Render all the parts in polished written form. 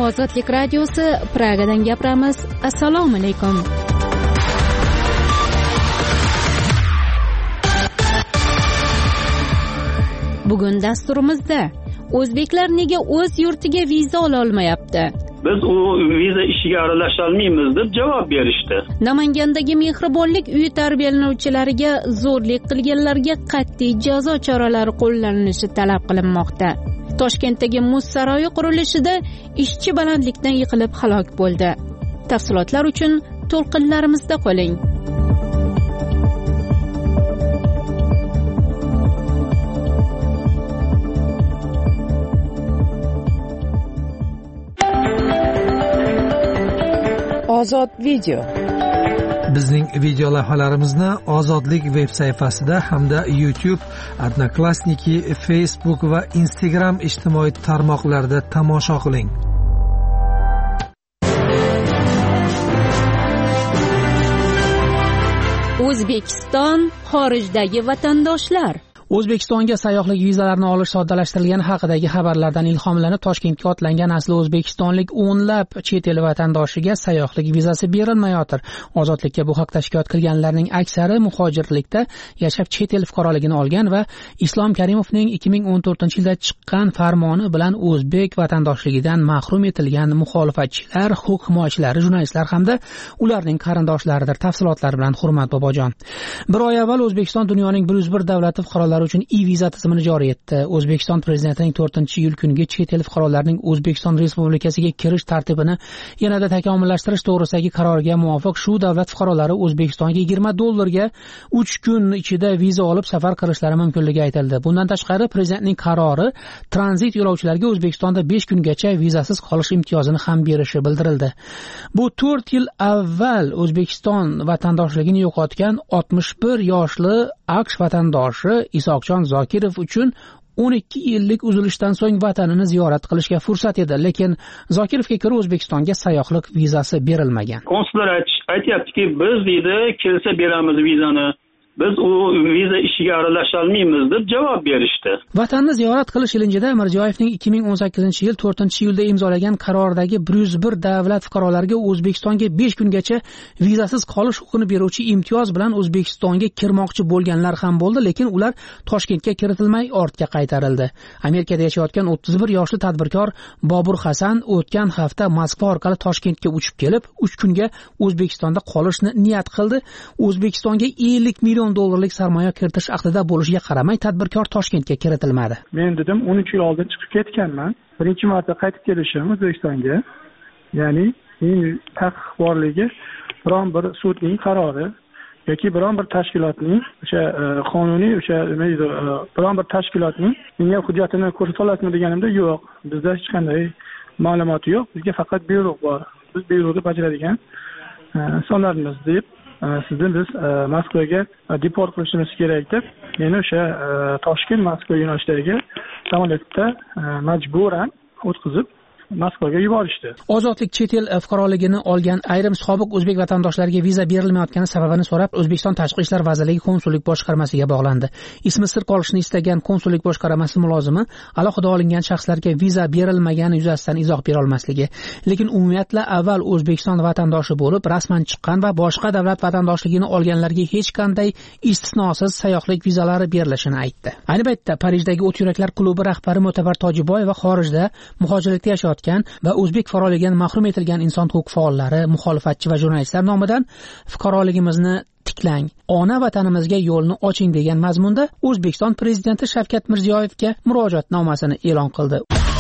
Ozodlik radiosi Pragadan gapiramiz. Assalomu alaykum. Bugun dasturimizda o'zbeklar nega o'z yurtiga viza ola olmayapti? Biz u viza ishiga aralasha olmaymiz deb javob berishdi. Namangandagi mehribonlik uyi tarbiyalanuvchilariga zo'rlik qilganlarga qat'iy jazo choralari qo'llanilishi talab qilinmoqda. Toshkentdagi muz saroyi qurilishida ishchi balandlikdan yiqilib halok bo'ldi. Tafsilotlar uchun to'lqinlarimizda qoling. Ozod video. Bizning video lavhalarimizni Ozodlik veb sayfasida hamda YouTube, Odnoklassniki, Facebook va Instagram ijtimoiy tarmoqlarida tomosha qiling. O'zbekiston xorijdagi vatandoshlar. O'zbekistonga sayyohlik vizalarini olish soddalashtirilgani haqidagi xabarlardan ilhomlanib Toshkentga otlangan asli o'zbekistonlik o'nlab chet el vatandoshiga sayyohlik vizasi berilmayotir. Ozodlikka bu haqda shikoyat qilganlarning aksari muhojirlikda yashab chet el fuqaroligini olgan va Islom Karimovning 2014-yilda chiqqan farmoni bilan o'zbek vatandoshligidan mahrum etilgan muxolifatchilar, huquq himoyachilari, jurnalistlar hamda ularning qarindoshlaridir. Tafsilotlar bilan Hurmat Bobojon. Bir oy avval O'zbekiston dunyoning 101 davlati fuqarolari uchun e-viza tizimini joriy etdi. O'zbekiston prezidentining 4-iyul kuniga chet el fuqarolarining O'zbekiston Respublikasiga kirish tartibini yanada takomillashtirish to'g'risidagi qaroriga muvofiq shu davlat fuqarolari O'zbekistonga $20 3 kun ichida viza olib safar qilishlari mumkinligi aytildi. Bundan tashqari prezidentning qarori tranzit yo'lovchilarga O'zbekistonda 5 kungacha vizasiz qolish imtiyozini ham berishi bildirildi. Bu 4 yil avval O'zbekiston vatandoshligini yo'qotgan 61 yoshli AQSh vatandoshi Isoqjon Zokirov uchun 12 yillik uzilishdan so'ng vatanini ziyorat qilishga fursat edi, lekin Zokirovga ko'ra O'zbekistonga sayyohlik vizasi berilmagan. Konsullar aytayaptiki, biz deydi, kelsa beramiz vizani. Biz u viza ishiga aralasha olmaymiz deb javob berishdi. Vatanni ziyorat qilish ilinjida Mirziyoyevning 2018-yil 4-iyulda imzolagan qaroridagi 101 davlat fuqarolariga O'zbekistonga 5 kungacha vizasiz qolish huquqini beruvchi imtiyoz bilan O'zbekistonga kirmoqchi bo'lganlar ham bo'ldi, lekin ular Toshkentga kiritilmay ortga qaytarildi. Amerikada yashayotgan 31 yoshli tadbirkor Bobur Hasan o'tgan hafta Moskva orqali Toshkentga uchib kelib, 3 kunga O'zbekistonda qolishni niyat qildi. O'zbekistonga 50 million $50 sarmoya kiritish aqdida bo'lishiga qaramay tadbirkor Toshkentga kiritilmadi. Men dedim 13 yil oldin chiqib ketganman. Birinchi marta qaytib kelishim O'zbekistonga. Ya'ni taqiq borligi biron bir sudning qarori yoki biron bir tashkilotning o'sha qonuniy biron bir tashkilotning menga hujjatini ko'rsata olasizmi deganimda yo'q. Bizda hech qanday ma'lumot yo'q. Bizga faqat buyruq bor. Biz buyruqni bajaradigan insonlarmiz deb sizni biz Moskvaga deport qilishimiz kerak deb meni o'sha Toshkent Moskva yo'nalishlariga samolyotda majburan o'tkazib Moskvaga yuborishdi. Ozodlik chet el fuqaroligini olgan ayrim sobiq o'zbek vatandoshlariga viza berilmayotgani sababini so'rab O'zbekiston Tashqi ishlar vazirligi konsullik boshqarmasiga bog'landi. Ismi sir qolishini istagan konsullik boshqarmasi mulozimi alohida olingan shaxslarga viza berilmagani yuzasidan izoh bera olmasligi, lekin umumiyatla avval O'zbekiston vatandoshi bo'lib rasman chiqqan va boshqa davlat vatandoshligini olganlarga hech qanday istisnosiz sayyohlik vizalari berilishini aytdi. Ayni paytda Parijdagi O't yuraklar klubi rahbari Mo'tabar Tojiboyev va xorijda muhojirlikda yashayotgan va o'zbek fuqaroligidan mahrum etilgan inson huquq faollari, muxolifatchi va jurnalistlar nomidan fuqaroligimizni tiklang, ona vatanimizga yo'lni oching degan mazmunda O'zbekiston prezidenti Shavkat Mirziyoyevga murojaatnomasini e'lon qildi.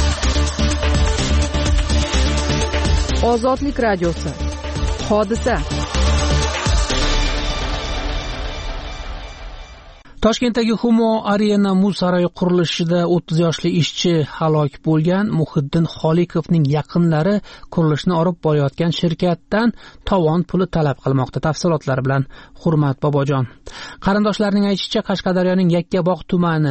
Ozodlik radiosi. Hodisa. Toshkentdagi Humo Arena muz saroyi qurilishida 30 yoshli ishchi halok bo'lgan. Muhiddin Xoliqovning yaqinlari qurilishni olib borayotgan shirkatdan tovon puli talab qilmoqda. Tafsilotlar bilan Hurmat Bobojon. Qarindoshlarining aytishicha, Qashqadaryoning Yakkabog' tumani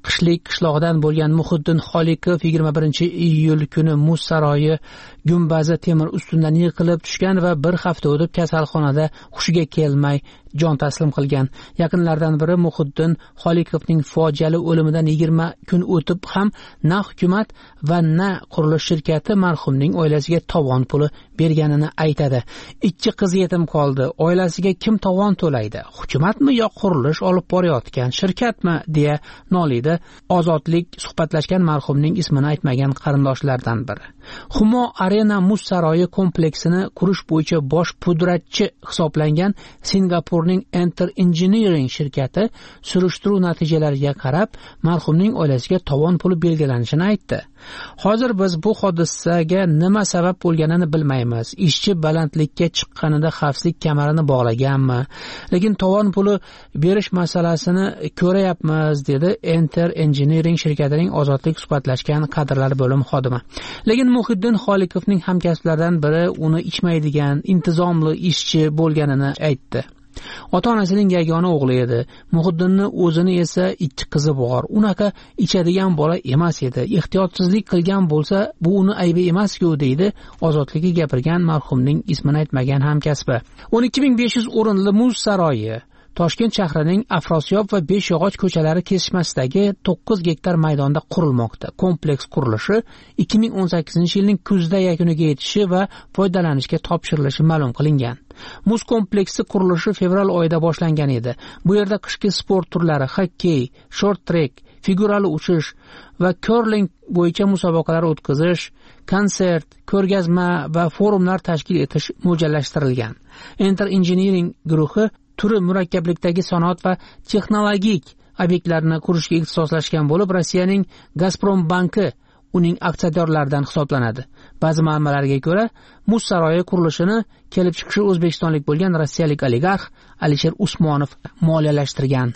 Qishlik qishlog'idan bo'lgan Muhiddin Xoliqov 21-iyul kuni Muz saroyi gumbazi temir ustundan yiqilib tushgan va bir hafta o'tib kasalxonada hushiga kelmay jon taslim qilgan. Yaqinlardan biri Muhiddin Xoliqovning fojiali o'limidan 20 kun o'tib ham na hukumat va na qurilish shirkati marhumning oilasiga tovon puli berganini aytadi. 2 qiz yetim qoldi. Oilasiga kim tovon to'laydi? Hukumatmi yo qurilish olib borayotgan shirkatmi deya noliydi Ozodlik suhbatlashgan marhumning ismini aytmagan qarindoshlardan biri. Humo Arena Muz saroyi kompleksini qurish bo'yicha bosh pudratchi hisoblangan Singapurning Enter Engineering shirkati surishtiruv natijalariga qarab marhumning oilasiga tovon puli belgilanishini aytdi. Hozir biz bu hodisaga nima sabab bo'lganini bilmaymiz. Ishchi balandlikka chiqqanida xavfsizlik kamarini bog'laganmi? Lekin tovon puli berish masalasini ko'rayapmiz, dedi Enter Engineering shirkatining Ozodlik suhbatlashgan kadrlar bo'limi xodimi. Lekin Muhiddin Xoliqovning hamkasblaridan biri uni ichmaydigan, intizomli ishchi bo'lganini aytdi. Ota-onasining yagona o'g'li edi. Muhiddinning o'zini esa 2 qizi bor. Unaqa ichadigan bola emas edi. Ehtiyotsizlik qilgan bo'lsa, bu uni aybi emas-ku, deydi Ozodlikka gapirgan marhumning ismini aytmagan hamkasbi. 12500 o'rinli Muz saroyi Toshkent shahrining Afrosiyob va Beshyog'och ko'chalari kesishmasidagi 9 gektar maydonda qurilmoqda. Kompleks qurilishi 2018-yilning kuzda yakuniga yetishi va foydalanishga topshirilishi ma'lum qilingan. Muz kompleksi qurilishi fevral oyida boshlangan edi. Bu yerda qishki sport turlari xokkey, short trek, figurali uchish va curling bo'yicha musobaqalar o'tkazish, konsert, ko'rgazma va forumlar tashkil etish mo'ljallashtirilgan. Enter Engineering guruhi turi murakkablikdagi sanoat va texnologik obyektlarni qurishga ixtisoslashgan bo'lib, Rossiyaning Gazprom banki uning aksiyadorlaridan hisoblanadi. Ba'zi manbalarga ko'ra, Muz saroyi qurilishini kelib chiqishi o'zbekistonlik bo'lgan rossiyalik oligarx Alisher Usmonov moliyalashtirgan.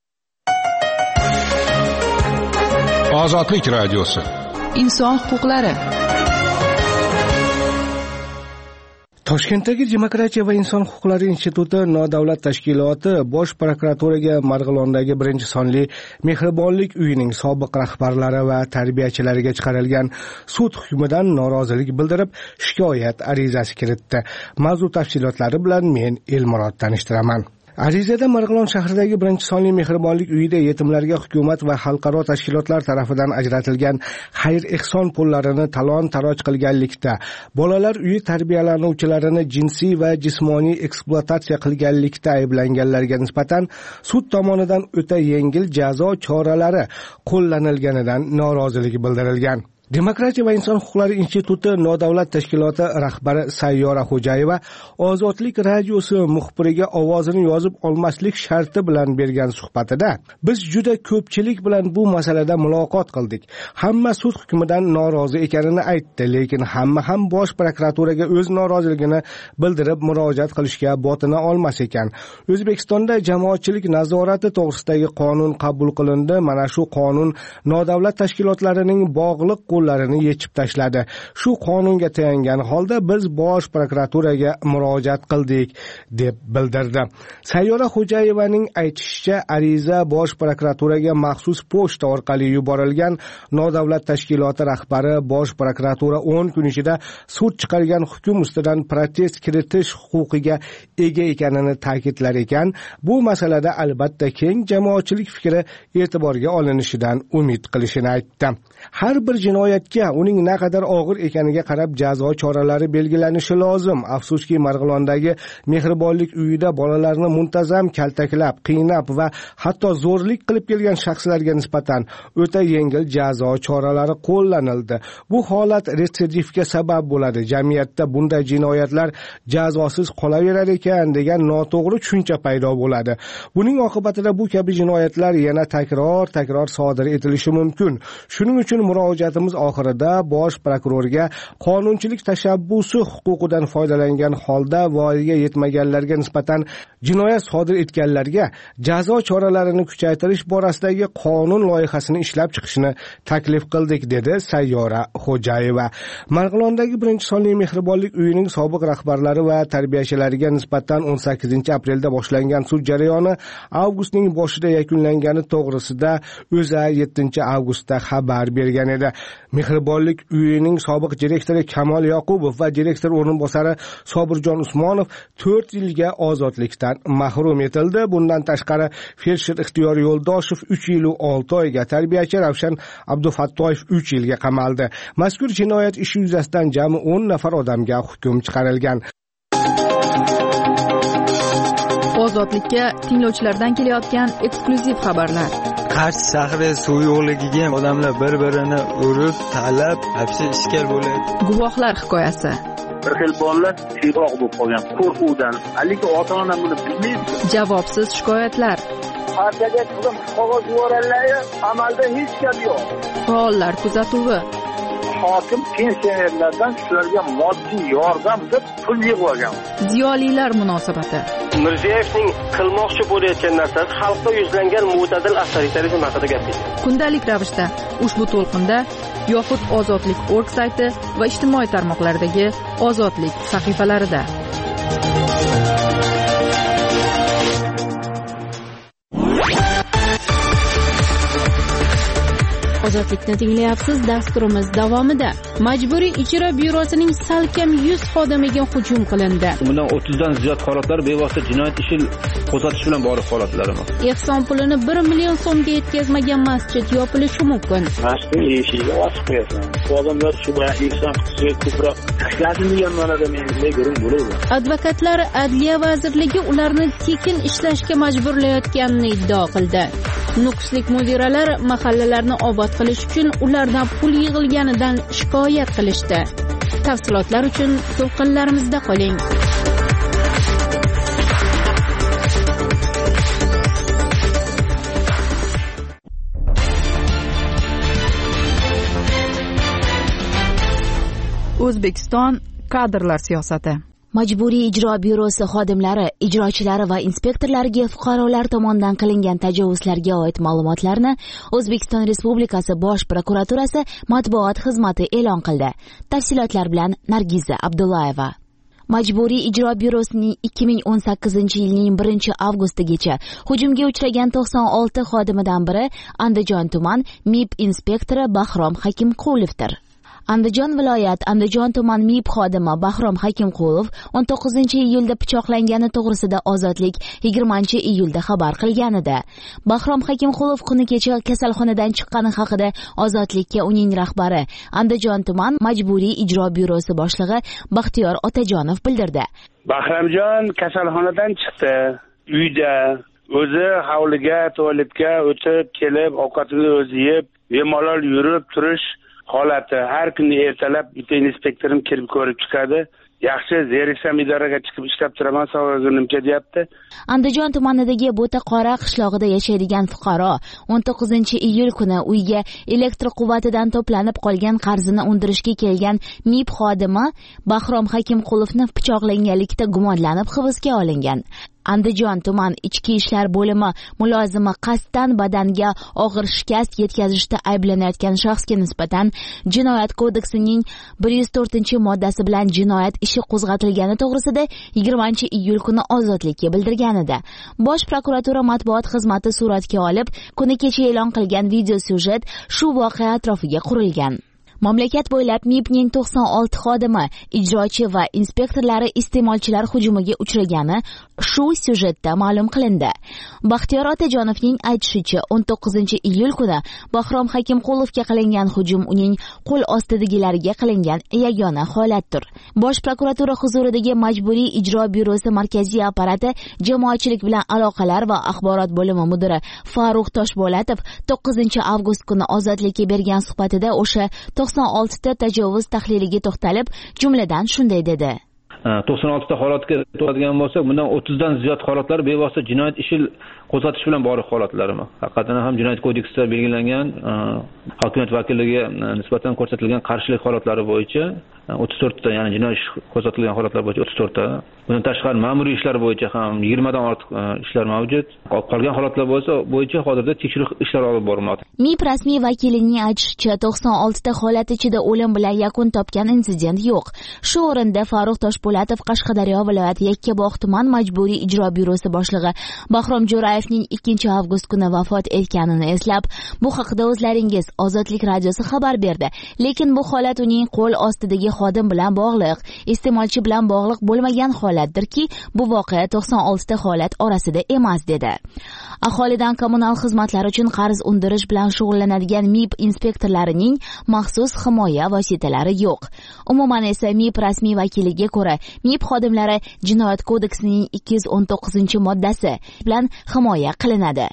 Ozodlik radiosi. Inson huquqlari. Toshkentdagi Demokratiya va inson huquqlari instituti nodavlat tashkiloti Bosh prokuraturaga Marg'ilondagi 1-sonli Mehribonlik uyining sobiq rahbarlari va tarbiyachilariga chiqarilgan sud hukmidan norozilik bildirib, shikoyat arizasi kiritdi. Mavzu tafsilotlari bilan men Elmurod tanishtiraman. Arizada Marg'ilon shahridagi 1-sonli Mehribonlik uyida yetimlarga hukumat va xalqaro tashkilotlar tarafidan ajratilgan xayr-ehson pullarini talon-taroj qilganlikda, bolalar uyi tarbiyalanuvchilarini jinsiy va jismoniy ekspluatatsiya qilganlikda ayblanganlarga nisbatan sud tomonidan o'ta yengil jazo choralari qo'llanilganidan norozilik bildirilgan. Demokratiya va inson huquqlari instituti nodavlat tashkiloti rahbari Sayyora Xo'jayeva Ozodlik radiosi muxbiriga ovozini yozib olmaslik sharti bilan bergan suhbatida, biz juda ko'pchilik bilan bu masalada muloqot qildik. Hamma sud hukmidan norozi ekanini aytdi, lekin hamma ham Bosh prokuraturaga o'z noroziligini bildirib murojaat qilishga botina olmas ekan. O'zbekistonda jamoatchilik nazorati to'g'risidagi qonun qabul qilindi. Mana shu qonun nodavlat tashkilotlarining bog'liq qo'llarini yechib tashladi. Shu qonunga tayangan holda biz Bosh prokuraturaga murojaat qildik, deb bildirdi. Sayyora Xo'jayevaning aytishicha, ariza Bosh prokuraturaga maxsus pochta orqali yuborilgan. Nodavlat tashkiloti rahbari Bosh prokuratura 10 kun ichida sud chiqargan hukm ustidan protest kiritish huquqiga ega ekanini ta'kidlar ekan. Bu masalada albatta keng jamoatchilik fikri e'tiborga olinishidan umid qilishini aytdi. Har bir jinoyatga uning naqadar og'ir ekaniga qarab jazo choralari belgilanishi lozim. Afsuski, Marg'ilondagi Mehribonlik uyida bolalarni muntazam kaltaklab, qiynab va hatto zo'rlik qilib kelgan shaxslarga nisbatan o'ta yengil jazo choralari qo'llanildi. Bu holat retsidivga sabab bo'ladi. Jamiyatda bunday jinoyatlar jazosiz qolaverar ekan degan noto'g'ri tushuncha paydo bo'ladi. Buning oqibatida bu kabi jinoyatlar yana takror sodir etilishi mumkin. Shuning uchun murojaatimiz dasturimizning oxirida bosh prokurorga qonunchilik tashabbusi huquqidan foydalangan holda voyaga yetmaganlarga nisbatan jinoyat sodir etganlarga jazo choralarini kuchaytirish borasidagi qonun loyihasini ishlab chiqishni taklif qildik, dedi Sayyora Xo'jayeva. Marg'ilondagi 1-sonli mehribonlik uyining sobiq rahbarlari va tarbiyachilariga nisbatan 18-aprelda boshlangan sud jarayoni avgustning boshida yakunlangani to'g'risida O'zA 7-avgustda xabar bergan edi. Mehribonlik uyining sobiq direktori Kamol Yoqubov va direktor o'rinbosari Sobirjon Usmonov 4 yilga ozodlikdan mahrum etildi. Bundan tashqari Fersher Ixtiyor Yo'ldoshev 3 yil va 6 oyga, tarbiyachi Ravshan Abdufattoyev 3 yilga qamaldi. Mazkur jinoyat ishi yuzasidan jami 10 nafar odamga hukm chiqarilgan. Ozodlikka tinglovchilardan kelayotgan eksklyuziv xabarlar. Qarshi shahri suv yo'qligiga odamlar bir-birini urib, talab, hapsi ishkal bo'ladi. Guvohlar hikoyasi. Bir xil bolalar tiyroq bo'lib qolgan qo'rquvdan. Haligi ota-ona buni bilmaydi. Javobsiz shikoyatlar. Partiyaga qilib qog'oz yuborganlar, amalda hech gap yo'q. Faollar kuzatuvi. Hokim pensionerlardan shularga moddiy yordam deb pul yig'ib olgan. Ziyolilar munosabati. Mirziyevning qilmoqchi bo'layotgan narsasi xalqqa yuzlangan mo'tadil avtoritarizm haqida gapirdi. Kundalik ravishda ushbu to'lqinda yoxud ozodlik.org sayti va ijtimoiy tarmoqlardagi ozodlik sahifalarida. Ozodlikni tinglayapsiz. Dasturimiz davomida Majburiy ijro byurosining salkam 100 xodimiga hujum qilindi. Bundan 30 dan ziyod holatlar bevosita jinoyat ishi qo'zg'atish bilan bog'liq holatlarimiz. Ehson pulini 1 million so'mga yetkazmagan masjid yopilishi mumkin. Masjidning eshigiga osib qo'yasan. Odamlar shu bilan ehson qilishga ko'proq tashlasin degan ma'noda menga ko'rin bo'ladi. Advokatlar Adliya vazirligi ularni tekin ishlashga majburlayotganini iddao qildi. Nukuslik mudiralar mahallalarni obod qilish uchun ulardan pul yig'ilganidan shikoyat qilishdi. Tafsilotlar uchun to'lqinlarimizda qoling. O'zbekiston kadrlar siyosati. Majburiy ijro byurosi xodimlari, ijrochilari va inspektorlariga fuqarolar tomonidan qilingan tajovuzlarga oid ma'lumotlarni O'zbekiston Respublikasi Bosh prokuraturasi matbuot xizmati e'lon qildi. Tafsilotlar bilan Nargiza Abdullayeva. Majburiy ijro byurosining 2018-yilning 1-avgustigacha hujumga uchragan 96 xodimidan biri Andijon tuman MIB inspektori Bahrom Hakimqulovdir. Andijon viloyat Andijon tuman MIB xodimi Bahrom Hakimqulov 19-iyulda pichoqlangani to'g'risida Ozodlik 20-iyulda xabar qilgan edi. Bahrom Hakimqulov kuni kecha kasalxonadan chiqqani haqida Ozodlikka uning rahbari Andijon tuman Majburiy ijro byurosi boshlig'i Baxtiyor Otajonov bildirdi. Bahromjon kasalxonadan chiqdi. Uyda o'zi hovliga, tualetga o'tib kelib, ovqatini o'zi yeb, bemalol yurib turish holati. Har kuni ertalab bitta inspektorim kirib ko'rib chiqadi. Yaxshi, zeriksam idoraga chiqib ishlab turaman, savolimga deyapti. Andijon tumanidagi Bo'taqora qishlog'ida yashaydigan fuqaro 19-iyul kuni uyga elektr quvvatidan to'planib qolgan qarzini undirishga kelgan MIB xodimi Bahrom Hakimqulovni pichoqlanganlikda gumonlanib hibsga olingan. Andijon tuman ichki ishlar bo'limi mulozimi qasddan badanga og'ir shikast yetkazishda ayblanayotgan shaxsga nisbatan Jinoyat kodeksining 104-moddasi bilan jinoyat ishi qo'zg'atilgani to'g'risida 20-iyul kuni Ozodlikka bildirgan edi. Bosh prokuratura matbuot xizmati suratga olib, kuni kecha e'lon qilgan video syujet shu voqea atrofiga qurilgan. Mamlakat bo'ylab MIBning 96 xodimi, ijrochi va inspektorlari iste'molchilar hujumiga uchragani shu syujetda ma'lum qilindi. Baxtiyor Otajonovning aytishicha, 19-iyul kuni Bahrom Hakimqulovga qilingan hujum uning qo'l ostidagilariga qilingan yagona holatdir. Bosh prokuratura huzuridagi Majburiy ijro byurosi markaziy apparati jamoatchilik bilan aloqalar va axborot bo'limi mudiri Farruh Toshbo'latov 9-avgust kuni Ozodlikka bergan suhbatida o'sha 96 ta tajovuz tahliliga to'xtalib, jumladan shunday dedi. 96 ta holatga to'ladigan bo'lsak, bundan 30 dan ziyod holatlar bevosita jinoyat ishi qo'zg'atish bilan bog'liq holatlar. Haqiqatan ham jinoyat kodeksida belgilangan hokimiyat vakillariga nisbatan ko'rsatilgan qarshilik holatlari bo'yicha 34 ta, ya'ni jinoyat ish qo'zg'atilgan holatlar bo'yicha 34 ta. Bundan tashqari ma'muriy ishlar bo'yicha ham 20 dan ortiq ishlar mavjud. Qolgan holatlar bo'yicha hozirda tekshiruv ishlari olib borilmoqda. MIB rasmiy vakilining aytishicha, 96 ta holat ichida o'lim bilan yakun topgan insident yo'q. Shu o'rinda Farruh Toshpo'latov Qashqadaryo viloyati Yakkabog' tuman majburiy ijro byurosi boshlig'i Bahrom Jo'rayevning 2 avgust kuni vafot etganini eslab, bu haqida o'zlaringiz Ozodlik radiosi xabar berdi. Lekin bu holat uning qo'l ostidagi xodim bilan bog'liq, iste'molchi bilan bog'liq bo'lmagan holatdirki, bu voqea 96 ta holat orasida emas dedi. Aholidan kommunal xizmatlar uchun qarz undirish bilan shug'ullanadigan MIB inspektorlarining maxsus himoya vositalari yo'q. Umuman esa MIB rasmiy vakiliga ko'ra, MIB xodimlari Jinoyat kodeksining 219-moddasi bilan himoya qilinadi.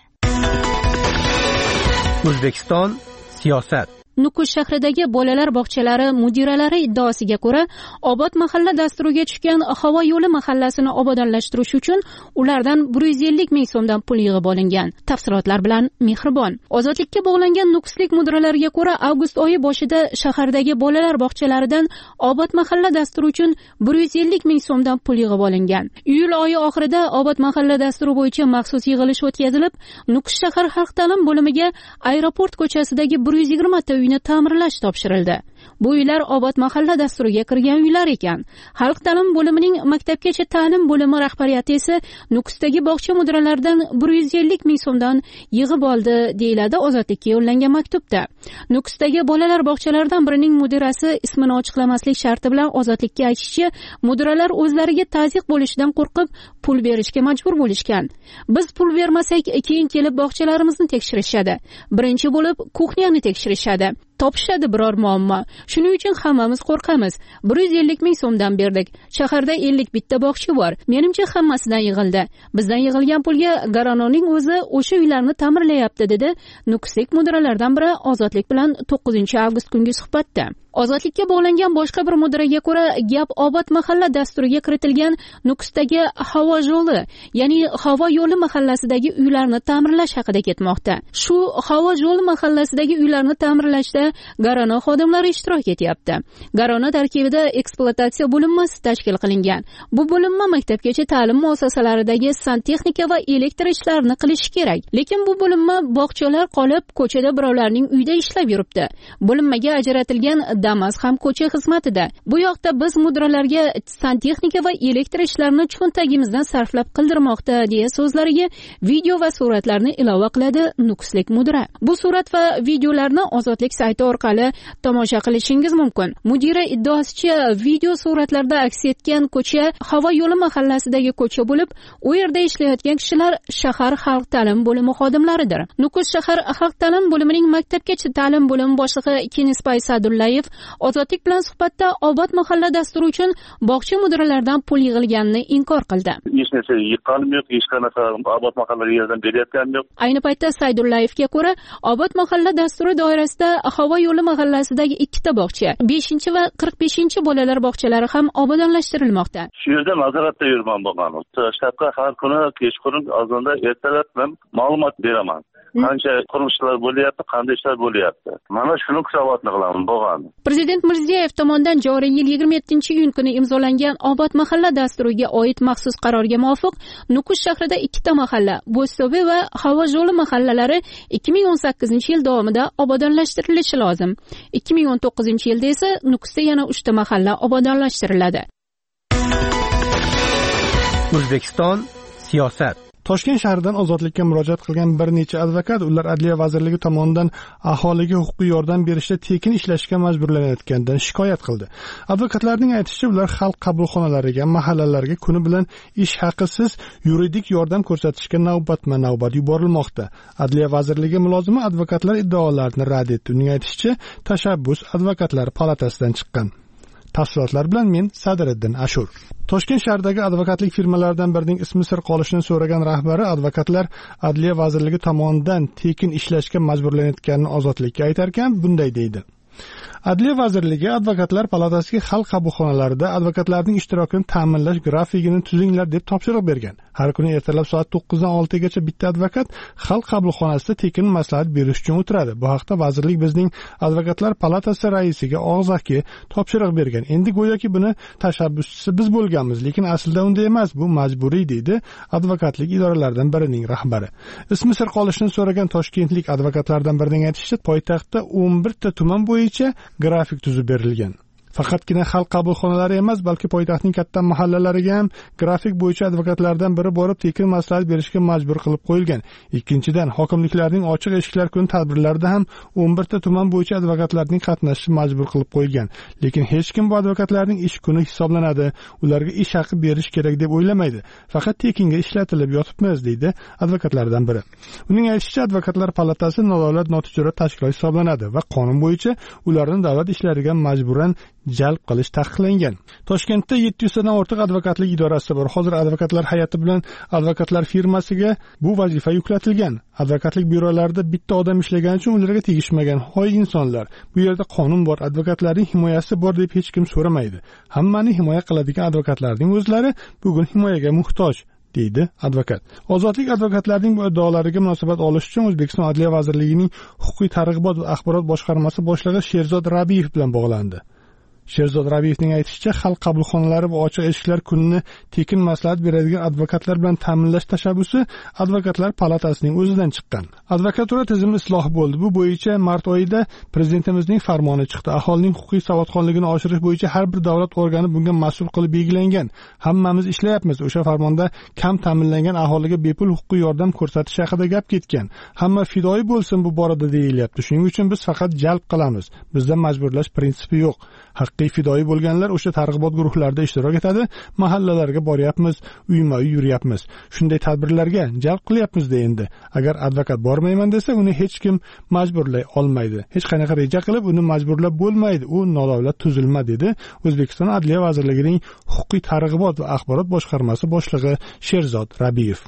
O'zbekiston siyosat. Nukus shahridagi bolalar bog'chalari mudiralari iddaosiga ko'ra, Obod mahalla dasturiga tushgan havo yo'li mahallasini obodonlashtirish uchun ulardan 150 ming so'mdan pul yig'ib olingan. Tafsilotlar bilan Mehribon. Ozodlikka bog'langan nukuslik mudiralariga ko'ra, avgust oyi boshida shahardagi bolalar bog'chalaridan Obod mahalla dasturi uchun 150 ming so'mdan pul yig'ib olingan. Iyul oyi oxirida Obod mahalla dasturi bo'yicha maxsus yig'ilish o'tkazilib, Nukus shahar xalq ta'lim bo'limiga aeroport ko'chasidagi 120 ta uyni ta'mirlash topshirildi. Bu uylar Obod mahalla dasturiga kirgan uylar ekan. Xalq ta'lim bo'limining maktabgacha ta'lim bo'limi rahbariyati esa Nukusdagi bog'cha mudiralaridan 150 ming so'mdan yig'ib oldi, deyiladi Ozodlikka yo'llangan maktubda. Nukusdagi bolalar bog'chalaridan birining mudirasi ismini ochiqlamaslik sharti bilan Ozodlikka aytishicha, mudiralar o'zlariga tazyiq bo'lishidan qo'rqib pul berishga majbur bo'lishgan. Biz pul bermasak, keyin kelib bog'chalarimizni tekshirishadi. Birinchi bo'lib kuxnyani tekshirishadi. Topishadi biror muammo. Shuning uchun hammamiz qo'rqamiz. 150 ming so'mdan berdik. Shaharda 50 bitta bog'cha bor. Menimcha hammasidan yig'ildi. Bizdan yig'ilgan pulga Garononing o'zi o'sha uylarni ta'mirlayapti, dedi Nukuslik mudiralardan biri Ozodlik bilan 9 avgust kungi suhbatda. Ozodlikka bog'langan boshqa bir mudiraga ko'ra, gap Obod mahalla dasturiga kiritilgan Nukusdagi havo yo'li, ya'ni havo yo'li mahallasidagi uylarni ta'mirlash haqida ketmoqda. Shu havo yo'li mahallasidagi uylarni ta'mirlashda Garona xodimlari ishtirok etyapti. Garona tarkibida ekspluatatsiya bo'linmasi tashkil qilingan. Bu bo'linma maktabgacha ta'lim muassasalaridagi santexnika va elektr ishlarini qilishi kerak. Lekin bu bo'linma bog'chalar qolib, ko'chada birovlarning uyida ishlab yuribdi. Bo'linmaga ajratilgan Damas ham ko'cha xizmatida. Bu yoqda biz mudiralarga santexnika va elektr ishlarini cho'ntagimizdan sarflab qildirmoqda, deya so'zlariga video va suratlarni ilova qiladi Nukuslik mudira. Bu surat va videolarni Ozodlik sayti orqali tomosha qilishingiz mumkin. Mudira iddaosicha, video suratlarda aks etgan ko'cha havo yo'li mahallasidagi ko'cha bo'lib, u yerda ishlayotgan kishilar shahar xalq ta'lim bo'limi xodimlaridir. Nukus shahar xalq ta'lim bo'limining maktabgacha ta'lim bo'limi boshlig'i Kenispay Sadullayev Ozodlik bilan suhbatda Obod mahalla dasturi uchun bog'cha mudiralaridan pul yig'ilganini inkor qildi. Hech narsa yiqqanim yo'q, hech qanaqa Obod mahallaga yordam berayotganim yo'q. Ayni paytda Saydullayevga ko'ra, Obod mahalla dasturi doirasida havo yo'li mahallasidagi 2 ta bog'cha, 5 va 45 bolalar bog'chalari ham obodonlashtirilmoqda. Shu yerda nazoratda yurman bo'lgan. Shtatga har kuni kechqurun azonda ertalab men ma'lumot beraman. Qancha qurulishlar bo'lyapti, qanday ishlar bo'lyapti. Mana shuni hisobotni qilaman bo'lgan. Prezident Mirziyoyev tomonidan joriy yil 27-iyun kuni imzolangan Obod mahalla dasturiga oid maxsus qarorga muvofiq Nukus shahrida 2 ta mahalla, Bo'zto'be va Havo yo'li mahallalari 2018-yil davomida obodonlashtirilishi lozim. 2019-yilda esa Nukusda yana 3 ta mahalla obodonlashtiriladi. O'zbekiston siyosat. Toshkent shahridan Ozodlikka murojaat qilgan bir necha advokat ular Adliya vazirligi tomonidan aholiga huquqiy yordam berishda tekin ishlashga majburlanayotganidan shikoyat qildi. Advokatlarning aytishicha, ular xalq qabulxonalariga, mahallalarga kuni bilan ish haqisiz yuridik yordam ko'rsatishga navbatma-navbat yuborilmoqda. Adliya vazirligi mulozimi advokatlar iddaolarini rad etdi. Uning aytishicha, tashabbus advokatlar palatasidan chiqqan. Tafsilotlar bilan men Sadiriddin Ashur. Toshkent shahridagi advokatlik firmalaridan birining ismi sir qolishini so'ragan rahbari advokatlar Adliya vazirligi tomonidan tekin ishlashga majburlanayotganini Ozodlikka aytarkan, bunday deydi. Adliya vazirligi Advokatlar palatasiga xalq qabulxonalarida advokatlarning ishtirokini ta'minlash grafigini tuzinglar deb topshiriq bergan. Har kuni ertalab soat 9 dan 6 gacha bitta advokat xalq qabulxonasida tekin maslahat berish uchun o'tiradi. Bu haqda vazirlik bizning Advokatlar palatasi raisiga og'zaki topshiriq bergan. Endi go'yoki buni tashabbuschisi biz bo'lganmiz, lekin aslida unday emas, bu majburiy deydi advokatlik idoralaridan birining rahbari. Ismi sir qolishini so'ragan toshkentlik advokatlardan birining aytishicha, poytaxtda 11 ta tuman bo'yicha grafik tuzib berilgan. Faqatgina xalq qabulxonalari emas, balki poytaxtning katta mahallalariga ham grafik bo'yicha advokatlardan biri borib tekin maslahat berishga majbur qilib qo'yilgan. Ikkinchidan, hokimliklarning ochiq eshiklar kuni tadbirlarida ham 11 ta tuman bo'yicha advokatlarning qatnashishi majbur qilib qo'yilgan. Lekin hech kim bu advokatlarning ish kuni hisoblanadi, ularga ish haqi berish kerak deb o'ylamaydi. Faqat tekinga ishlatilib yotibmiz, deydi advokatlardan biri. Uning aytishicha, Advokatlar palatasi nodavlat notijorat tashkilot hisoblanadi va qonun bo'yicha ularni davlat ishlariga majburan jalb qilish taqiqlangan. Toshkentda 700 dan ortiq advokatlik idorasi bor. Hozir advokatlar hay'ati bilan advokatlar firmasiga bu vazifa yuklatilgan. Advokatlik byurolarida bitta odam ishlagani uchun ularga tegishmagan hoy insonlar. Bu yerda qonun bor, advokatlarning himoyasi bor deb hech kim so'ramaydi. Hammani himoya qiladigan advokatlarning o'zlari bugun himoyaga muhtoj, deydi advokat. Ozodlik advokatlarning bu iddaolariga munosabat olish uchun O'zbekiston Adliya vazirligining huquqiy targ'ibot va axborot boshqarmasi boshlig'i Sherzod Rabiyev bilan bog'landi. Sherzod Rabiyevning aytishicha, xalq qabulxonalari va ochiq eshiklar kunini tekin maslahat beradigan advokatlar bilan ta'minlash tashabbusi Advokatlar palatasining o'zidan chiqqan. Advokatura tizimi isloh bo'ldi. Bu bo'yicha mart oyida prezidentimizning farmoni chiqdi. Aholining huquqiy savodxonligini oshirish bo'yicha har bir davlat organi bunga mas'ul qilib belgilangan. Hammamiz ishlayapmiz. O'sha farmonda kam ta'minlangan aholiga bepul huquqiy yordam ko'rsatish haqida gap ketgan. Hamma fidoyi bo'lsin bu borada deyilyapti. Shuning uchun biz faqat jalb qilamiz. Bizda majburlash prinsipi yo'q. Haqiqiy fidoyi bo'lganlar o'sha targ'ibot guruhlarida ishtirok etadi, mahallalarga boryapmiz, uyma-uy yuryapmiz. Shunday tadbirlarga jalb qilyapmiz-da endi. Agar advokat bormayman desa, uni hech kim majburlay olmaydi. Hech qanaqa reja qilib uni majburlab bo'lmaydi. U nodavlat tuzilma, dedi O'zbekiston Adliya vazirligining huquqiy targ'ibot va axborot boshqarmasi boshlig'i Sherzod Rabiyev.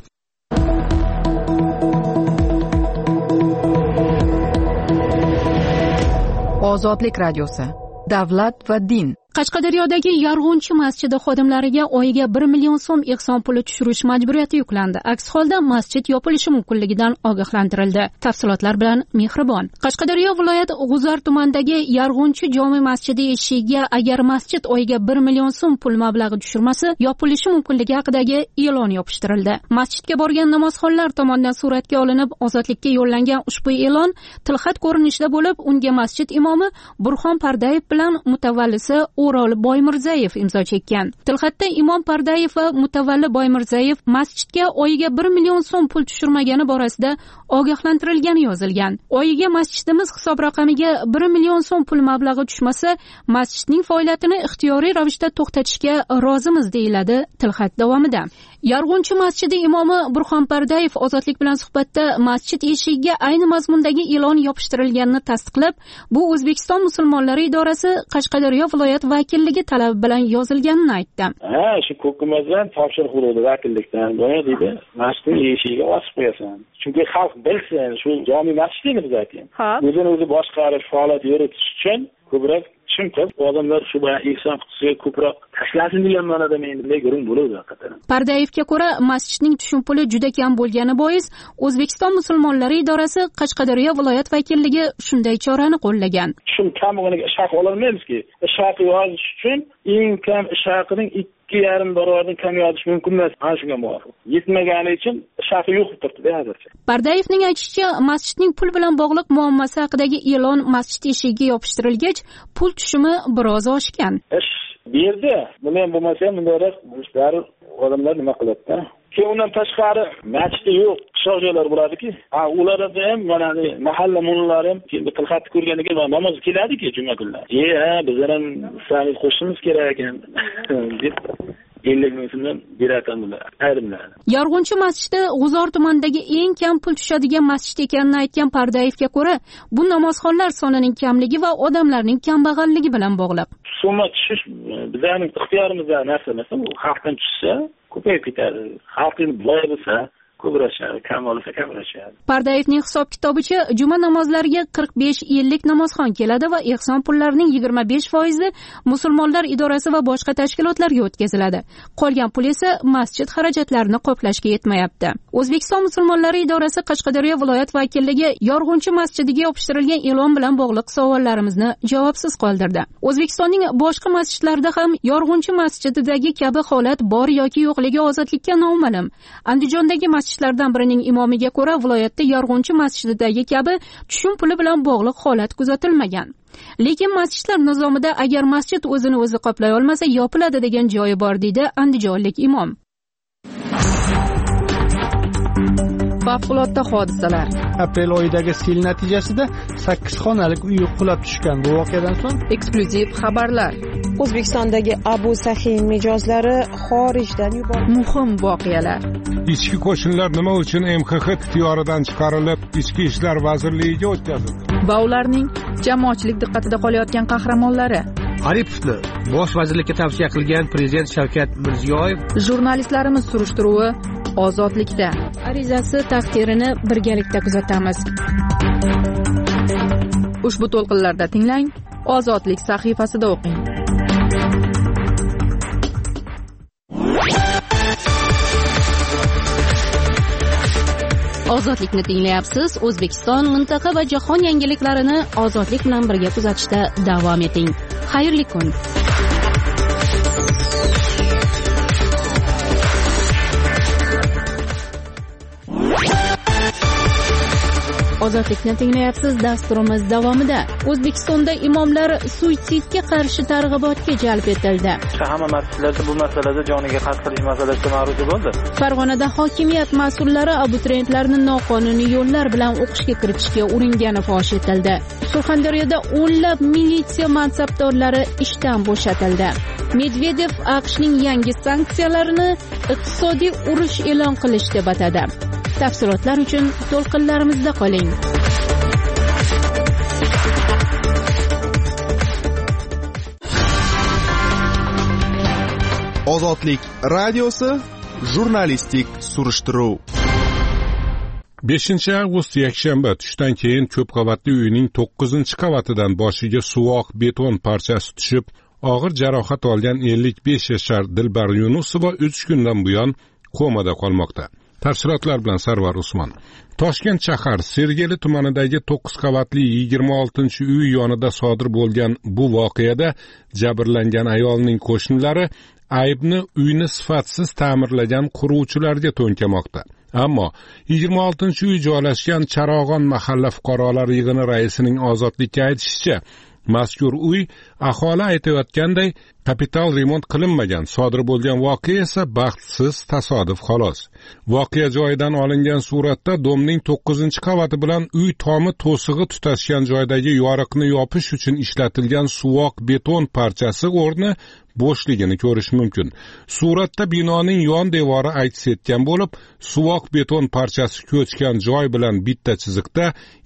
Ozodlik radiosi. Davlat va din. Qashqadaryodagi Yarg'unchi masjidi xodimlariga oyiga 1 million so'm ehson puli tushirish majburiyati yuklandi. Aks holda masjid yopilishi mumkinligidan ogohlantirildi. Tafsilotlar bilan Mehribon. Qashqadaryo viloyat G'uzor tumanidagi Yarg'unchi jome masjidi eshigiga agar masjid oyiga 1 million so'm pul mablag'i tushirmasa, yopilishi mumkinligi haqidagi e'lon yopishtirildi. Masjidga borgan namozxonlar tomonidan suratga olinib, ozodlikka yo'llangan ushbu e'lon tilxat ko'rinishida bo'lib, unga masjid imomi Burxon Pardayev bilan mutavvallisi O'rol Boymirzayev imzo chekkan. Tilxatda Imom Pardayev va mutavalli Boymirzayev masjidga oyiga 1 million so'm pul tushirmagani borasida ogohlantirilgani yozilgan. Oyiga masjidimiz hisob raqamiga 1 million so'm pul mablag'i tushmasa, masjidning faoliyatini ixtiyoriy ravishda to'xtatishga rozimiz, deyiladi tilxat davomida. Yarg'unchi masjidi imomi Burxon Pardayev ozodlik bilan suhbatda masjid eshigiga ayni mazmundagi e'lon yopishtirilganini tasdiqlab, bu O'zbekiston musulmonlari idorasi Qashqadaryo viloyat vakilligi talabi bilan yozilganini aytdi. Shu hukumatdan topshiriq bo'ldi vakillikdan. Buni deydi, masjidning eshigiga osib qo'yasan. Chunki xalq bilsin, shu jome masjidini biz aytaylik. O'zini o'zi boshqarish, faoliyat yuritish uchun ko'proq tushunib, odamlar shu bilan ehson qutisiga ko'proq tashlasin degan ma'noda men bunday guruh bo'ladi haqiqatan. Pardayevga ko'ra, masjidning tushum puli juda kam bo'lgani bois, O'zbekiston musulmonlari idorasi Qashqadaryo viloyat vakilligi shunday chorani qo'llagan. Tushum kam bo'lganiga ish haqi ololmaymizki. Ish haqi yozish uchun eng kam ish haqining 2,5 barobardan kam yozish mumkin emas. Ana shunga muvofiq. Yetmagani uchun ish haqi yo'q deb turibdi hozircha. Pardayevning aytishicha, masjidning pul bilan bog'liq muammosi haqidagi e'lon masjid eshigiga yopishtirilgach, pul tushumi biroz oshgan. Ish berdi. Buni ham bo'lmasa ham bunday ishlar odamlar nima qiladi-da? Keyin undan tashqari masjid yo'q, qishloq joylar bo'ladiki, ularda ham mana mahalla mo'llari ham tilxatni ko'rganiga namoz keladi-ki juma kunlari. Bizlar ham sizlarni qo'shishimiz kerak ekan deb 50 ming so'mdan beratan bular ayrimlar. Yarg'unchi masjidi G'uzor tumanidagi eng kam pul tushadigan masjid ekanini aytgan Pardayevga ko'ra, bu namozxonlar sonining kamligi va odamlarning kambag'alligi bilan bog'liq. Summa tushish bizning ixtiyorimizda narsa emas, u xalqdan tushsa ko'payib ketadi. Xalqning boy bo'lsa ko'p urashadi, kam olsa kam urashadi. Pardayevning hisob kitobicha juma namozlariga 45-50 namozxon keladi va ehson pullarining 25% musulmonlar idorasi va boshqa tashkilotlarga o'tkaziladi. Qolgan pul esa masjid xarajatlarini qoplashga yetmayapti. O'zbekiston musulmonlari idorasi Qashqadaryo viloyat vakilligi Yorg'unchi masjidiga yopishtirilgan e'lon bilan bog'liq savollarimizni javobsiz qoldirdi. O'zbekistonning boshqa masjidlarida ham Yorg'unchi masjididagi kabi holat bor yoki yo'qligi ozodlikka noma'lum. Andijondagi masjidlardan birining imomiga ko'ra, viloyatda Yorg'unchi masjididagi kabi tushum puli bilan bog'liq holat kuzatilmagan. Lekin masjidlar nizomida agar masjid o'zini o'zi qoplay olmasa yopiladi degan joyi bor, deydi andijonlik imom. Favqulodda hodisalar. Aprel oyidagi sel natijasida 8 xonalik uy qulab tushgan. Bu voqeadan so'ng eksklyuziv xabarlar. O'zbekistondagi Abu Sahin mijozlari xorijdan yuborildi. Muhim voqealar. Ichki qo'shinlar nima uchun MXX ixtiyoridan chiqarilib, Ichki ishlar vazirligiga o'tkazildi? Va ularning jamoatchilik diqqatida qolayotgan qahramonlari. Aripovni bosh vazirlikka tavsiya qilgan prezident Shavkat Mirziyoyev. Jurnalistlarimiz surishtiruvi ozodlikda. Arizasi taqdirini birgalikda kuzatamiz. Ushbu to'lqinlarda tinglang, Ozodlik sahifasida o'qing. Ozodlikni tinglayapsiz. O'zbekiston, mintaqa va jahon yangiliklarini ozodlik bilan birga kuzatishda davom eting. Xayrli kun. Ozodlikni tinglayapsiz. Dasturimiz davomida O'zbekistonda imomlar suitsidga qarshi targ'ibotga jalb etildi. Hamma masjidlarda bu masalada joniga qasd qilish masalasi ma'ruz bo'ldi. Farg'onada hokimiyat mas'ullari abituriyentlarni noqonuniy yo'llar bilan o'qishga kiritishga uringani fosh etildi. Surxondaryoda o'nlab militsiya mansabdorlari ishdan bo'shatildi. Medvedev AQShning yangi sanksiyalarini iqtisodiy urush e'lon qilish deb atadi. Tafsilotlar uchun to'lqinlarimizda qoling. Ozodlik radiosi jurnalistik surishtiruv. 5-avgust yakshanba tushdan keyin ko'p qavatli uyning 9-qavatidan boshiga suvoq beton parchasi tushib, og'ir jarohat olgan 55 yashar Dilbar Yunusova 3 kundan buyon komada qolmoqda. Tafsilotlar bilan Sarvar Usmon. Toshkent shahar Sergeli tumanidagi 9 qavatli 26-uy yonida sodir bo'lgan bu voqeada jabrlangan ayolning qo'shnilari aybni uyni sifatsiz ta'mirlagan quruvchilarga to'nkamoqda. Ammo 26-uy joylashgan Charog'on mahalla fuqarolar yig'ini raisining Ozodlikka aytishicha, mazkur uy aholi aytayotganday kapital remont qilinmagan. Sodir bo'lgan voqea esa baxtsiz tasodif xolos. Voqea joyidan olingan suratda domning 9-qavati bilan uy tomi to'sig'i tutashgan joydagi yoriqni yopish uchun ishlatilgan suvoq beton parchasi o'rni bo'shligini ko'rish mumkin. Suratda binoning yon devori aks etgan bo'lib, suvoq beton parchasi ko'chgan joy bilan bitta chiziqda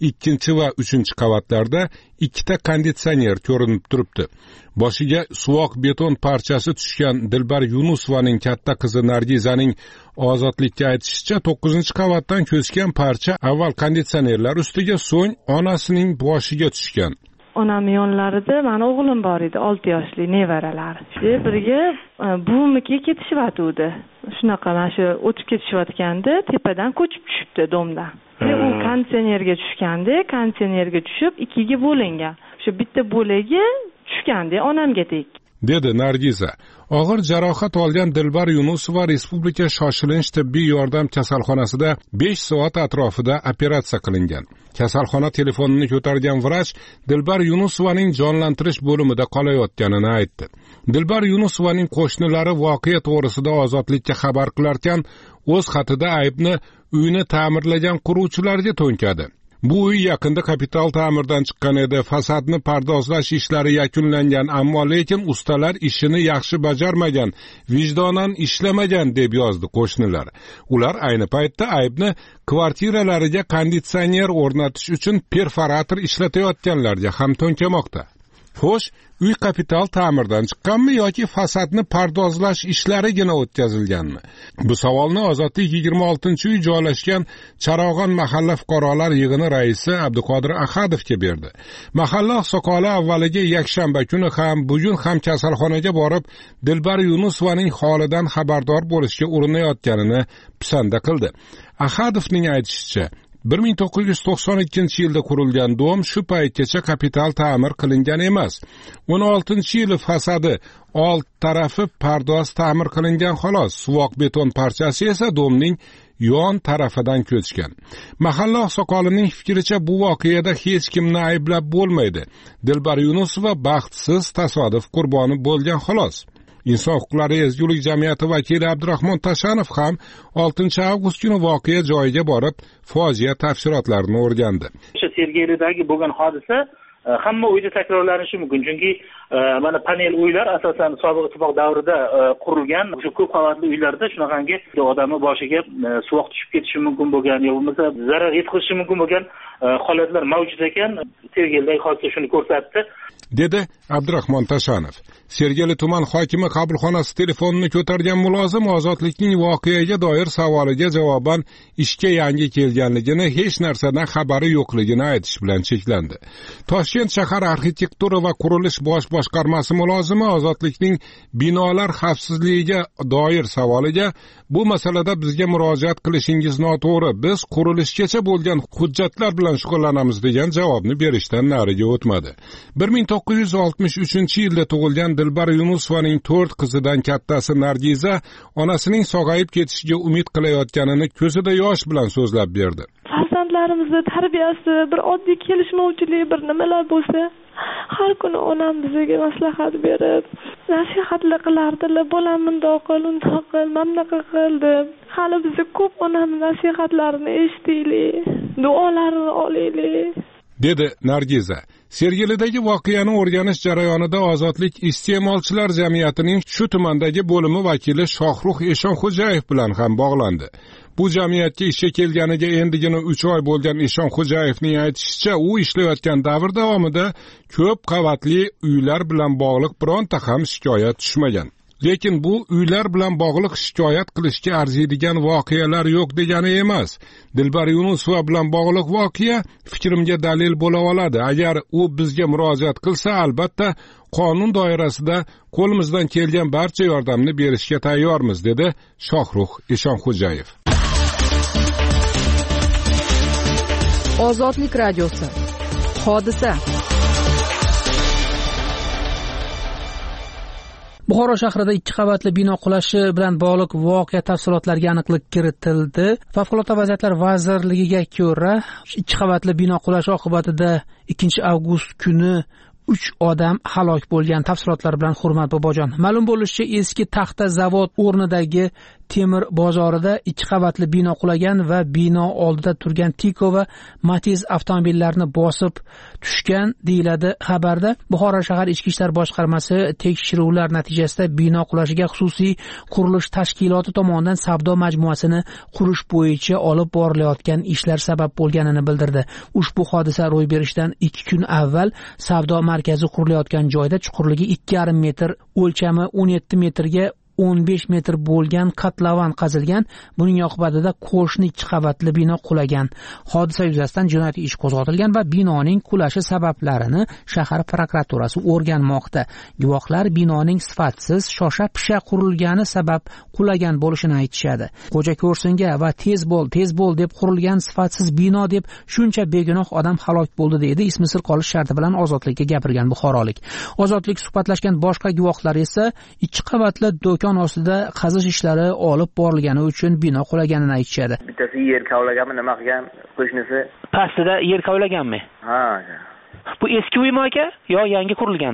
2 va 3-qavatlarda 2ta konditsioner ko'rinib turibdi. Boshiga suvoq beton parchasi tushgan Dilbar Yunusovaning katta qizi Nargizaning Ozodlikka aytishicha, 9-qavatdan ko'chgan parcha avval konditsionerlar ustiga, so'ng onasining boshiga tushgan. Onam yonlarida mani o'g'lim bor edi, 6 yoshli nevaralar. Birga buvimnikiga ketishayotdi. Shunaqa mana shu o'tib ketishayotganda tepadan ko'chib tushibdi domdan. U konditsionerga tushganda, konditsionerga tushib 2ga bo'lingan. Shu bitta bo'lagi tushganda onamga tek. Dedi Nargiza. Og'ir jarohat olgan Dilbar Yunusova Respublika shoshilinch tibbiy yordam kasalxonasida 5 soat atrofida operatsiya qilingan. Kasalxona telefonini ko'targan vrach Dilbar Yunusovaning jonlantirish bo'limida qolayotganini aytdi. Dilbar Yunusovaning qo'shnilari voqea to'g'risida Ozodlikka xabar qilarkan, o'z xatida aybni uyni ta'mirlagan quruvchilarga to'nkadi. Bu uy yaqinda kapital ta'mirdan chiqqan edi. Fasadni pardozlash ishlari yakunlangan, ammo lekin ustalar ishini yaxshi bajarmagan, vijdonan ishlamagan deb yozdi qo'shnilar. Ular ayni paytda aybni kvartiralariga konditsioner o'rnatish uchun perforator ishlatayotganlarga ham to'nkamoqda. Xo'sh, uy kapital ta'mirdan chiqqanmi yoki fasadni pardozlash ishlarigina o'tkazilganmi? Bu savolni Ozodlik 26-uy joylashgan Charog'on mahalla fuqarolar yig'ini raisi Abduqodir Ahadovga berdi. Mahalla oqsoqoli avvaliga yakshanba kuni ham, bugun ham kasalxonaga borib, Dilbar Yunusovaning holidan xabardor bo'lishga urinayotganini pisanda qildi. Ahadovning aytishicha, 1992-yilda qurilgan dom shu paytgacha kapital ta'mir qilingan emas. 16-yili fasadi old tarafi pardoz ta'mir qilingan xolos. Suvoq beton parchasi esa domning yon tarafidan ko'chgan. Mahalla oqsoqolining fikricha bu voqeada hech kimni ayblab bo'lmaydi. Dilbar Yunusova baxtsiz tasodif qurboni bo'lgan xolos. Inson huquqlari ezgulik jamiyati vakili Abdurahmon Tashanov ham 6-avgust kuni voqea joyiga borib, fojia tafsilotlarini o'rgandi. O'sha Sergelidagi bo'lgan hodisa hamma uyda takrorlanishi mumkin, chunki mana panel uylar asosan sobiq ittifoq davrida qurilgan. O'sha ko'p qavatli uylarda shunaqangi odamning boshiga suvoq tushib ketishi mumkin bo'lgan, yo bo'lmasa zarar yetkazishi mumkin bo'lgan holatlar mavjud ekan. Sergelidagi hodisa shuni ko'rsatdi, dedi Abdurahmon Tashanov. Sergeli tuman hokimi qabulxonasi telefonini ko'targan mulozim Ozodlikning voqeaga doir savoliga javoban ishga yangi kelganligini, hech narsadan xabari yo'qligini aytish bilan cheklandi. Toshkent shahar arxitektura va qurilish bosh boshqarmasi mulozimi Ozodlikning binolar xavfsizligiga doir savoliga, bu masalada bizga murojaat qilishingiz noto'g'ri, biz qurilishgacha bo'lgan hujjatlar bilan shug'ullanamiz degan javobni berishdan nariga o'tmadi. 1963-yilda tug'ilgan Dilbar Yunusovaning 4 qizidan kattasi Nargiza onasining sog'ayib ketishiga umid qilayotganini ko'zida yosh bilan so'zlab berdi. Farzandlarimizni tarbiyasi, bir oddiy kelishmovchilik, bir nimalar bo'lsa, har kuni onam bizga maslahat berib, nasihatlar qilardilar. Bolam bundoq qil, undoq qil, mamnaqa qil deb. Hali biz ko'p onamning nasihatlarini eshitaylik, duolarini olaylik, dedi Nargiza. Sergelidagi voqeani o'rganish jarayonida Ozodlik iste'molchilar jamiyatining shu tumandagi bo'limi vakili Shohrux Eshonxo'jayev bilan ham bog'landi. Bu jamiyatga ishga kelganiga endigina 3 oy bo'lgan Eshonxo'jayevning aytishicha, u ishlayotgan davr davomida ko'p qavatli uylar bilan bog'liq bironta ham shikoyat tushmagan. Lekin bu uylar bilan bog'liq shikoyat qilishga arziydigan voqealar yo'q degani emas. Dilbar Yunusova bilan bog'liq voqea fikrimga dalil bo'la oladi. Agar u bizga murojaat qilsa, albatta qonun doirasida qo'limizdan kelgan barcha yordamni berishga tayyormiz, dedi Shohrux Eshonxo'jayev. Ozodlik radiosi. Hodisa. Buxoro shahrida 2 qavatli bino qulashi bilan bog'liq voqea tafsilotlariga aniqlik kiritildi. Favqulodda vaziyatlar vazirligiga ko'ra, 2 qavatli bino qulashi oqibatida 2-avgust kuni 3 odam halok bo'lgan. Tafsilotlar bilan Hurmat Bobojon. Ma'lum bo'lishicha, eski taxta zavod o'rnidagi temir bozorida 2 qavatli bino qulagan va bino oldida turgan Tiko va Matiz avtomobillarini bosib tushgan deyiladi xabarda. Buxoro shahar ichki ishlar boshqarmasi tekshiruvlar natijasida bino qulashiga xususiy qurilish tashkiloti tomonidan savdo majmuasini qurish bo'yicha olib borilayotgan ishlar sabab bo'lganini bildirdi. Ushbu hodisa ro'y berishidan 2 kun avval savdo markazi qurilayotgan joyda chuqurligi 2,5 metr, o'lchami 17 metrga 15 metr bo'lgan qatlavan qazilgan. Buning oqibatida qo'shni 2 qavatli bino qulagan. Hodisa yuzasidan jinoyat ish qo'zg'atilgan va binoning qulashi sabablarini shahar prokuraturasi o'rganmoqda. Guvohlar binoning sifatsiz, shosha-pisha qurilgani sabab qulagan bo'lishini aytishadi. Xo'ja ko'rsinga va tez bo'l deb qurilgan sifatsiz bino deb shuncha begunoh odam halok bo'ldi deydi ismi sir qolish sharti bilan Ozodlikka gapirgan buxorolik. Ozodlik suhbatlashgan boshqa guvohlar esa 2 qavatli do'kon ostida qazish ishlari olib borilgani uchun bino qulaganini aytishadi. Bittasi yer kavlaganmi, nima qilgan, qo'shnisi pastida yer kavlaganmi? Ha. Bu eski uymi aka yo yangi qurilganmi?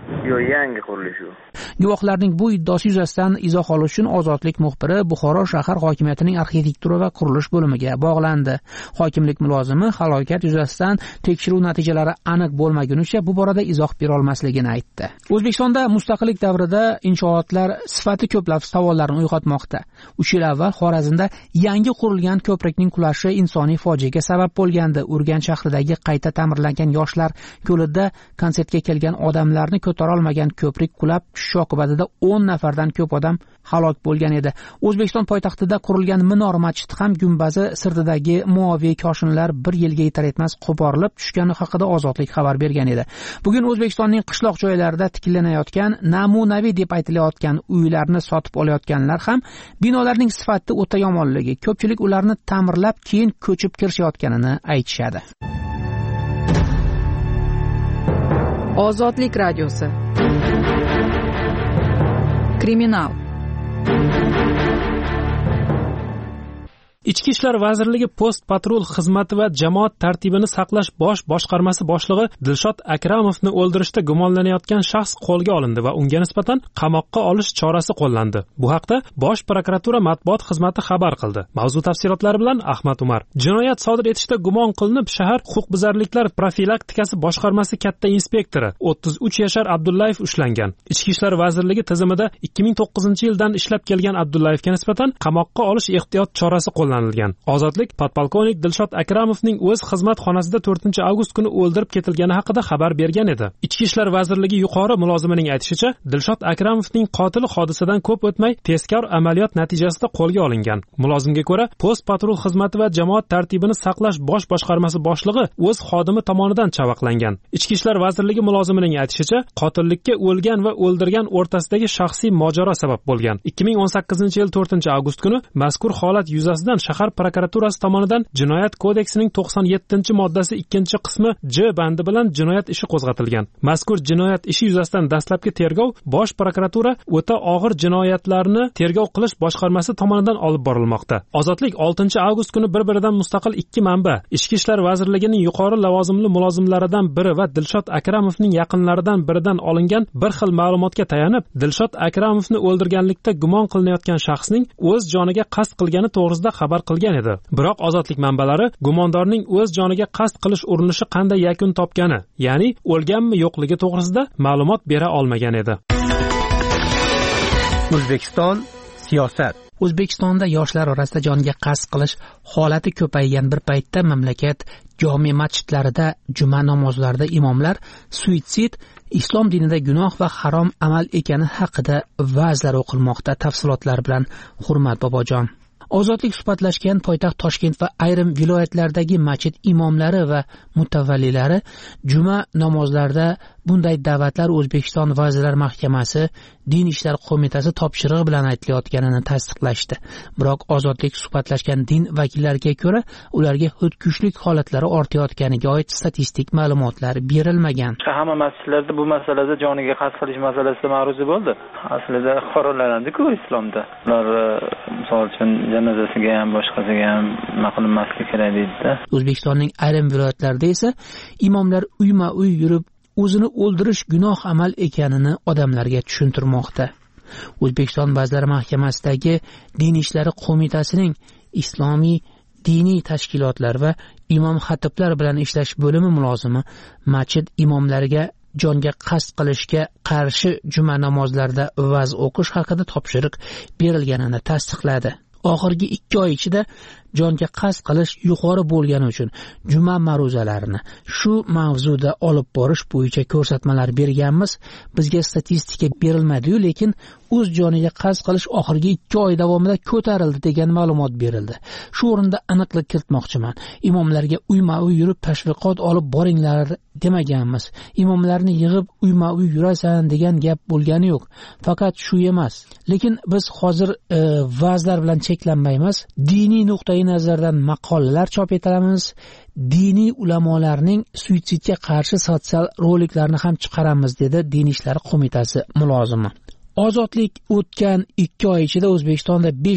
Yo'q, yangi qurilish u. Guvohlarning bu iddaosi yuzasidan izoh olish uchun Ozodlik muxbiri Buxoro shahar hokimiyatining arxitektura va qurilish bo'limiga bog'landi. Hokimlik mulozimi halokat yuzasidan tekshiruv natijalari aniq bo'lmagunicha bu borada izoh bera olmasligini aytdi. O'zbekistonda mustaqillik davrida inshootlar sifati ko'plab savollarni uyg'otmoqda. 3 yil avval Xorazmda yangi qurilgan ko'prikning qulashi insoniy fojiaga sabab bo'lgandi. Urganch shahridagi qayta ta'mirlangan yoshlar ko'lida konsertga kelgan odamlarni ko'tara olmagan ko'prik qulab tushishi oqibatida 10 nafardan ko'p odam halok bo'lgan edi. O'zbekiston poytaxtida qurilgan Minor masjid ham gumbazi sirtidagi muoviy koshinlar 1 yilga yetar etmas qo'porilib tushgani haqida Ozodlik xabar bergan edi. Bugun O'zbekistonning qishloq joylarida tiklanayotgan, namunaviy deb aytilayotgan uylarni sotib olayotganlar ham binolarning sifati o'ta yomonligi, ko'pchilik ularni ta'mirlab keyin ko'chib kirishayotganini aytishadi. Ozodlik radiosi. Kriminal. Ichki ishlar vazirligi post patrul xizmati va jamoat tartibini saqlash bosh boshqarmasi boshlig'i Dilshod Akramovni o'ldirishda gumonlanayotgan shaxs qo'lga olindi va unga nisbatan qamoqqa olish chorasi qo'llandi. Bu haqda Bosh prokuratura matbuot xizmati xabar qildi. Mavzu tafsilotlari bilan Ahmad Umar. Jinoyat sodir etishda gumon qilinib shahar huquqbuzarliklar profilaktikasi boshqarmasi katta inspektori 33 yashar Abdullayev ushlangan. Ichki ishlar vazirligi tizimida 2009-yildan ishlab kelgan Abdullayevga nisbatan qamoqqa olish ehtiyot chorasi qo'llanilgan. Ozodlik podpolkovnik Dilshod Akramovning o'z xizmat xonasida 4-avgust kuni o'ldirib ketilgani haqida xabar bergan edi. Ichki ishlar vazirligi yuqori mulozimining aytishicha, Dilshod Akramovning qotili hodisadan ko'p o'tmay tezkor amaliyot natijasida qo'lga olingan. Mulozimga ko'ra, post patrul xizmati va jamoat tartibini saqlash bosh boshqarmasi boshlig'i o'z xodimi tomonidan chavaqlangan. Ichki ishlar vazirligi mulozimining aytishicha, qotillikka o'lgan va o'ldirgan o'rtasidagi shaxsiy mojaro sabab bo'lgan. 2018-yil 4-avgust kuni mazkur holat yuzasidan shahar prokuraturasi tomonidan Jinoyat kodeksining 97-moddasi 2-qismi J bandi bilan jinoyat ishi qo'zg'atilgan. Mazkur jinoyat ishi yuzasidan dastlabki tergov Bosh prokuratura o'ta og'ir jinoyatlarni tergov qilish boshqarmasi tomonidan olib borilmoqda. Ozodlik 6-avgust kuni bir-biridan mustaqil 2 manba, Ichki ishlar vazirligining yuqori lavozimli mulozimlaridan biri va Dilshod Akramovning yaqinlaridan biridan olingan bir xil ma'lumotga tayanib, Dilshod Akramovni o'ldirganlikda gumon qilinayotgan shaxsning o'z joniga qasd qilgani to'g'risida xabar qilgan edi. Biroq Ozodlik manbalari gumondorning o'z joniga qasd qilish urinishi qanday yakun topgani, ya'ni o'lganmi yo'qligi to'g'risida ma'lumot bera olmagan edi. O'zbekiston siyosat. O'zbekistonda yoshlar orasida joniga qasd qilish holati ko'paygan bir paytda mamlakat jome masjidlarida juma namozlarida imomlar suitsid islom dinida gunoh va harom amal ekani haqida va'zlar o'qilmoqda. Tafsilotlar bilan Hurmat Bobojon. Ozodlik suhbatlashgan poytaxt Toshkent va ayrim viloyatlardagi masjid imomlari va mutavvallilari juma namozlarida bunday da'vatlar O'zbekiston Vazirlar Mahkamasi Din ishlar qo'mitasi topshirig'i bilan aytilayotganini tasdiqlashdi. Biroq Ozodlik suhbatlashgan din vakillariga ko'ra, ularga xudkushlik holatlari ortayotganiga oid statistik ma'lumotlar berilmagan. Hamma masjidlarda bu masalada joniga qasd qilish masalasida ma'ruza bo'ldi. Aslida qoralanadi-ku islomda. Ular misol uchun janozasiga ham boshqasiga ham nima qilinmasligi kerak deydi-da. O'zbekistonning ayrim viloyatlarida esa imomlar uyma-uy yurib o'zini o'ldirish gunoh amal ekanini odamlarga tushuntirmoqda. O'zbekiston Vazirlar Mahkamasidagi Din ishlari qo'mitasining islomiy diniy tashkilotlar va imom xatiblar bilan ishlash bo'limi mulozimi masjid imomlariga jonga qasd qilishga qarshi juma namozlarida va'z o'qish haqida topshiriq berilganini tasdiqladi. Oxirgi 2 oy ichida jonga qasd qilish yuqori bo'lgani uchun juma ma'ruzalarini shu mavzuda olib borish bo'yicha ko'rsatmalar berganmiz. Bizga statistika berilmadi-yu, lekin o'z joniga qasd qilish oxirgi 2 oy davomida ko'tarildi degan ma'lumot berildi. Shu o'rinda aniqlik kiritmoqchiman. Imomlarga uyma-uy yurib tashviqot olib boringlar demaganmiz. Imomlarni yig'ib uyma-uy yurasan degan gap bo'lgani yo'q. Faqat shu emas. Lekin biz hozir va'zlar bilan cheklanmaymiz. Diniy nuqtai nazardan maqolalar chop etamiz. Diniy ulamolarning suitsidga qarshi sotsial roliklarni ham chiqaramiz, dedi Din ishlari qo'mitasi mulozimi. Ozodlik o'tgan 2 oy ichida O'zbekistonda 5 ta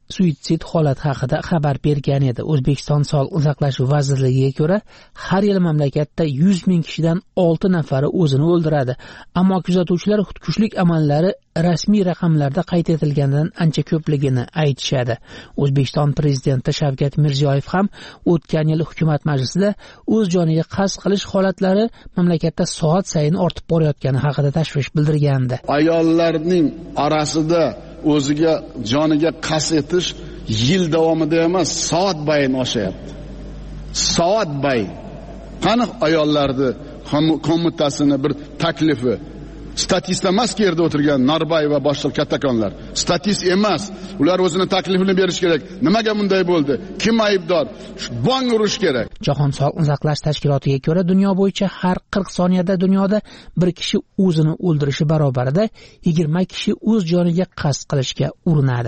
suitsid holati haqida xabar bergan edi. O'zbekiston Sog'liqni saqlash vazirligiga ko'ra, har yili mamlakatda 100 ming kishidan 6 nafari o'zini o'ldiradi. Ammo kuzatuvchilar xudkushlik amallari rasmiy raqamlarda qayd etilganidan ancha ko'pligini aytishadi. O'zbekiston prezidenti Shavkat Mirziyoyev ham o'tgan yil hukumat majlisida o'z joniga qasd qilish holatlari mamlakatda soat sayin ortib borayotgani haqida tashvish bildirgandi. Ayollarning orasida o'ziga joniga qasd etish yil davomida emas, soat bayin oshyapti. Soat bayin. Qani ayollarni qo'mitasini bir taklifi statist emas ki yerda o'tirgan Norbay va boshqa kattakonlar. Statist emas. Ular o'zini taklifini berish kerak. Nimaga bunday bo'ldi? Kim aybdor? Bong urish kerak. Jahon Sog'liqni saqlash tashkilotiga ko'ra, dunyo bo'yicha har 40 soniyada dunyoda bir kishi o'zini o'ldirishi barobarida 20 kishi o'z joniga qasd qilishga urinadi.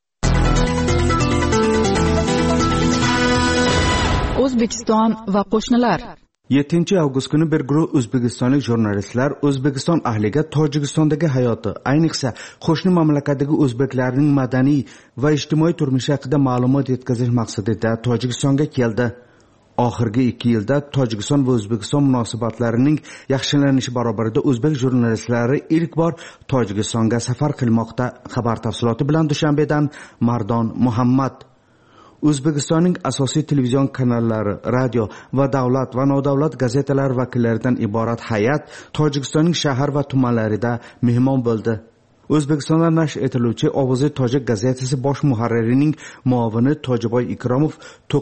O'zbekiston va qo'shnilar. 7 avgust kuni bir guruh o'zbekistonlik jurnalistlar O'zbekiston ahliga Tojikistondagi hayoti, ayniqsa qo'shni mamlakatdagi o'zbeklarning madaniy va ijtimoiy turmushi haqida ma'lumot yetkazish maqsadida Tojikistonga keldi. Oxirgi 2 yilda Tojikiston va O'zbekiston munosabatlarining yaxshilanishi barobarida o'zbek jurnalistlari ilk bor Tojikistonga safar qilmoqda. Xabar tafsiloti bilan Dushanbedan Mardon Muhammad. O'zbekistonning asosiy televizion kanallari, radio va davlat va nodavlat gazetalar vakillaridan iborat hay'at Tojikistonning shahar va tumanlarida mehmon bo'ldi. O'zbekistonda nashr etiluvchi Ovozi Tojik gazetasi bosh muharririning muavini Tojiboy Ikromov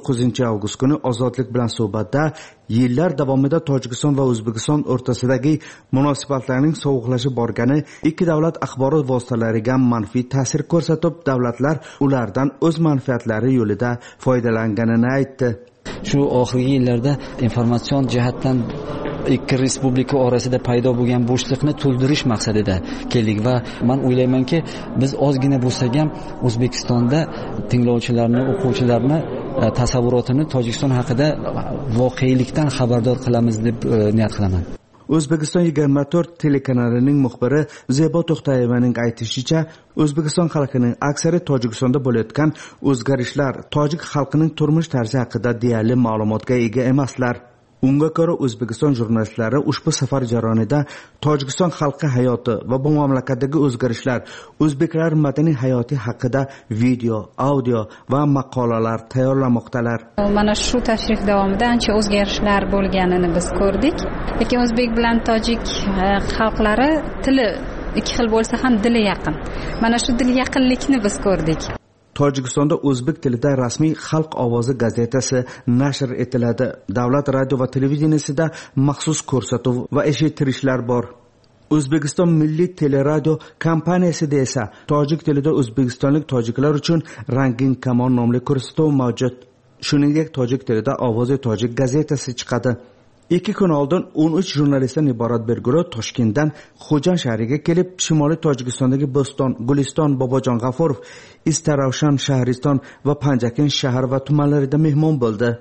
9 avgust kuni Ozodlik bilan suhbatda yillar davomida Tojikiston va O'zbekiston o'rtasidagi munosabatlarning sovuqlashib borgani ikki davlat axborot vositalariga manfiy ta'sir ko'rsatib, davlatlar ulardan o'z manfaatlari yo'lida foydalanganini aytdi. Shu oxirgi yillarda informatsion jihatdan ikki respublika orasida paydo bo'lgan bo'shliqni to'ldirish maqsadida keldik va men o'ylaymanki, biz ozgina bo'lsak ham O'zbekistonda tinglovchilarni, o'quvchilarni tasavvurotini Tojikiston haqida voqelikdan xabardor qilamiz deb niyat qilaman. O'zbekiston 24 telekanalining muxbiri Zebo To'xtayevaning aytishicha, O'zbekiston xalqining aksariyat Tojikistonda bo'layotgan o'zgarishlar tojik xalqining turmush tarzi haqida deyarli ma'lumotga ega emaslar. Unga ko'ra, O'zbekiston jurnalistlari ushbu safar jarayonida Tojikiston xalqi hayoti va bu mamlakatdagi o'zgarishlar, o'zbeklar madaniy hayoti haqida video, audio va maqolalar tayyorlamoqdalar. Mana shu tashrif davomida ancha o'zgarishlar bo'lganini biz ko'rdik. Lekin o'zbek bilan tojik xalqlari tili ikki xil bo'lsa ham dili yaqin. Mana shu dil yaqinlikni biz ko'rdik. Tojikistonda o'zbek tilida rasmiy Xalq ovozi gazetasi nashr etiladi. Davlat radio va televideniyasida maxsus ko'rsatuv va eshittirishlar bor. O'zbekiston Milliy teleradio kompaniyasida esa tojik tilida o'zbekistonlik tojiklar uchun Rangin Kamon nomli ko'rsatuv mavjud. Shuningdek, tojik tilida Ovozi tojik gazetasi chiqadi. 2 kun oldin 13 jurnalistdan iborat bir guruh Toshkentdan Xo'jan shahriga kelib, Shimoliy Tojikistondagi Bo'ston, Guliston, Bobojon G'afurov, Istaravshan, Shahriston va Panjakin shahar va tumanlarida mehmon bo'ldi.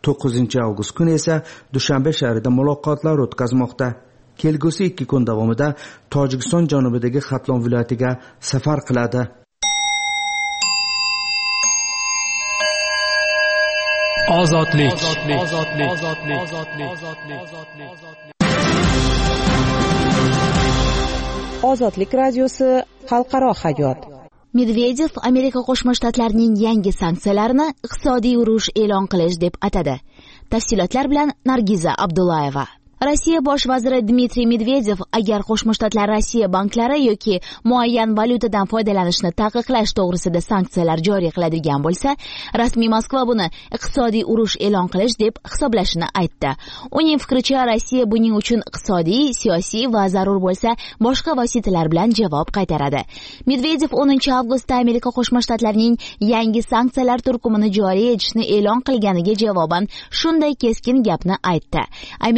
9 avgust kuni esa Dushanbe shahrida muloqotlar o'tkazmoqda. Kelgusi 2 kun davomida Tojikiston janubidagi Xatlon viloyatiga safar qiladi. Ozodlik. Ozodlik radiosi xalqaro hayot. Medvedev Amerika Qo'shma Shtatlarining yangi sanksiyalarini iqtisodiy urush e'lon qilish deb atadi. Tafsilotlar bilan Nargiza Abdullayeva. Rossiya bosh vaziri Dmitriy Medvedev agar Qo'shma Shtatlar Rossiya banklari yoki muayyan valyutadan foydalanishni taqiqlash to'g'risida sanksiyalar joriy qiladigan bo'lsa, rasmiy Moskva buni iqtisodiy urush e'lon qilish deb hisoblashini aytdi. Uning fikricha, Rossiya buning uchun iqtisodiy, siyosiy va zarur bo'lsa boshqa vositalar bilan javob qaytaradi. Medvedev 10 avgustda Amerika Qo'shma Shtatlarining yangi sanksiyalar turkumini joriy etishni e'lon qilganiga javoban shunday keskin gapni aytdi. Amerika Qo'shma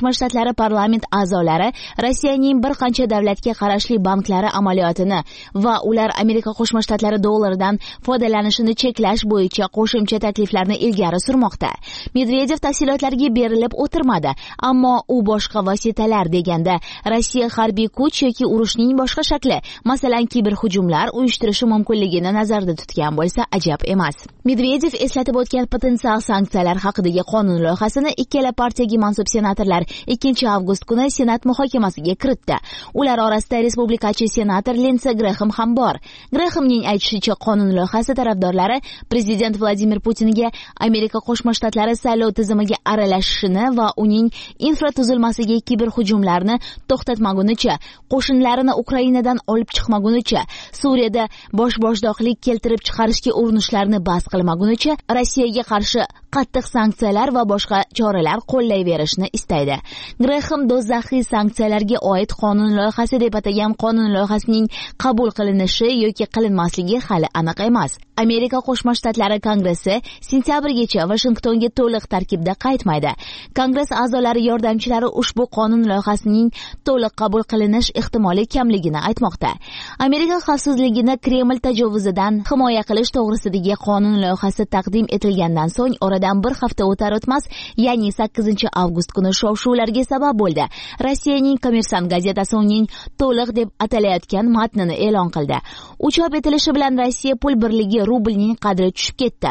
Qo'shma Shtatlari parlament a'zolari Rossiyaning bir qancha davlatga qarashli banklari amaliyotini va ular Amerika Qo'shma Shtatlari dollaridan foydalanishini cheklash bo'yicha qo'shimcha takliflarni ilgari surmoqda. Medvedev tafsilotlarga berilib o'tirmadi, ammo u boshqa vositalar deganda Rossiya harbiy kuch yoki urushning boshqa shakli, masalan kiberhujumlar uyushtirishi mumkinligini nazarda tutgan bo'lsa ajab emas. Medvedev eslatib o'tgan potensial sanksiyalar haqidagi qonun loyihasini ikkala partiyaga mansub senatorlar 2 avgust kuni Senat muhokamasiga kiritdi. Ular orasida respublikachi senator Lindsey Graham ham bor. Grahamning aytishicha, qonun loyihasi tarafdorlari prezident Vladimir Putinga Amerika Qo'shma Shtatlari saylov tizimiga aralashishini va uning infratuzilmasiga kiberhujumlarni to'xtatmagunicha, qo'shinlarini Ukrainadan olib chiqmagunicha, Suriyada boshboshdoqlik keltirib chiqarishga urinishlarini bas qilmagunicha Rossiyaga qarshi qattiq sanksiyalar va boshqa choralar qo'llayverishni istaydi. Graham do'zaxiy sanksiyalarga oid qonun loyihasi deb atagan qonun loyihasining qabul qilinishi yoki qilinmasligi hali aniq emas. Amerika Qo'shma Shtatlari Kongressi sentyabrgacha Washingtonga to'liq tarkibda qaytmaydi. Kongress a'zolari yordamchilari ushbu qonun loyihasining to'liq qabul qilinish ehtimoli kamligini aytmoqda. Amerika xavfsizligini Kreml tajovuzidan himoya qilish to'g'risidagi qonun loyihasi taqdim etilgandan so'ng oradan bir hafta o'tar o'tmas, ya'ni 8 avgust kuni shov-shuvlarga sabab bo'ldi. Rossiyaning Kommersant gazetasi uning to'liq deb atalayotgan matnini e'lon qildi. U chop etilishi bilan Rossiya pul birligi rublning qadri tushib ketdi.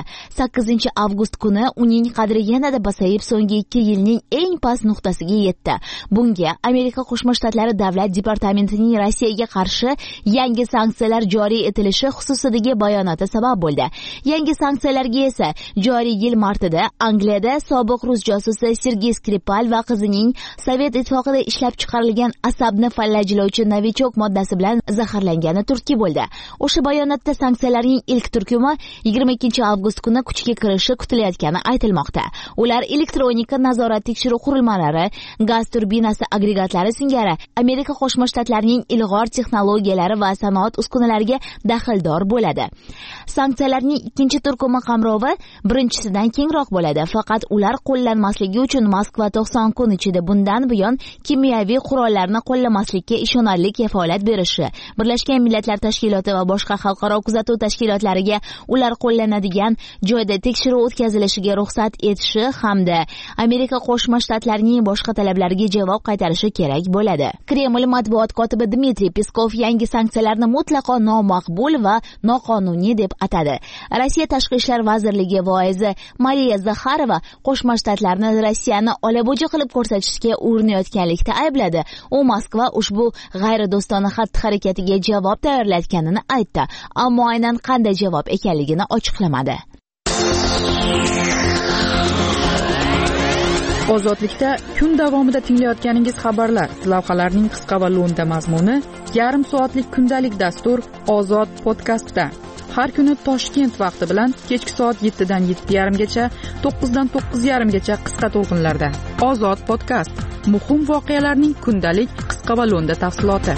8 avgust kuni uning qadri yanada pasayib, so'nggi 2 yilning eng past nuqtasiga yetdi. Bunga Amerika Qo'shma Shtatlari davlat departamentining Rossiyaga qarshi yangi sanksiyalar joriy etilishi xususidagi bayonoti sabab bo'ldi. Yangi sanksiyalarga esa joriy yil martida Angliyada sobiq rus josusi Sergey Skripal va qizining Sovet ittifoqida ishlab chiqarilgan asabni fallajlovchi novichok moddasi bilan zaharlangani turtki bo'ldi. O'sha bayonotda sanksiyalarning ilk turkumi 22 avgust kuni kuchga kirishi kutilayotgani aytilmoqda. Ular elektronika nazorat tekshiruv qurilmalari, gaz turbinasi agregatlari singari Amerika Qo'shma Shtatlarining ilg'or texnologiyalari va sanoat uskunalariga daxldor bo'ladi. Sanksiyalarning ikkinchi turkumi qamrovi birinchisidan kengroq bo'ladi, faqat ular qo'llanmasligi uchun Moskva 90 kun ichida bundan buyon kimyoviy qurollarni qo'llamaslikka ishonarli kafolat berishi, Birlashgan Millatlar Tashkiloti va boshqa xalqaro kuzatuv tashkilotlariga ular qo'llanadigan joyda tekshiruv o'tkazilishiga ruxsat etishi hamda Amerika Qo'shma Shtatlarining boshqa talablariga javob qaytarishi kerak bo'ladi. Kreml matbuot kotibi Dmitriy Peskov yangi sanksiyalarni mutlaqo nomaqbul va noqonuniy deb atadi. Rossiya Tashqi ishlar vazirligi voizi Mariya Zakharova Qo'shma Shtatlarni Rossiyani olabo'ja qilib ko'rsatishga urinayotganlikda aybladi. U Moskva ushbu g'ayrido'stona xatti-harakatiga javob tayyorlayotganini aytdi, ammo aynan qanday javob ekanligini ochiqlamadi. Ozodlikda kun davomida tinglayotganingiz xabarlar, lavhalarning qisqa va lo'nda mazmuni, yarim soatlik kundalik dastur Ozod podkastda. Har kuni Toshkent vaqti bilan kechki soat 7 dan 7:30 gacha, 9 dan 9:30 gacha qisqa to'lqinlarda. Ozod podkast. Muhim voqealarning kundalik qisqa va lo'nda tafsiloti.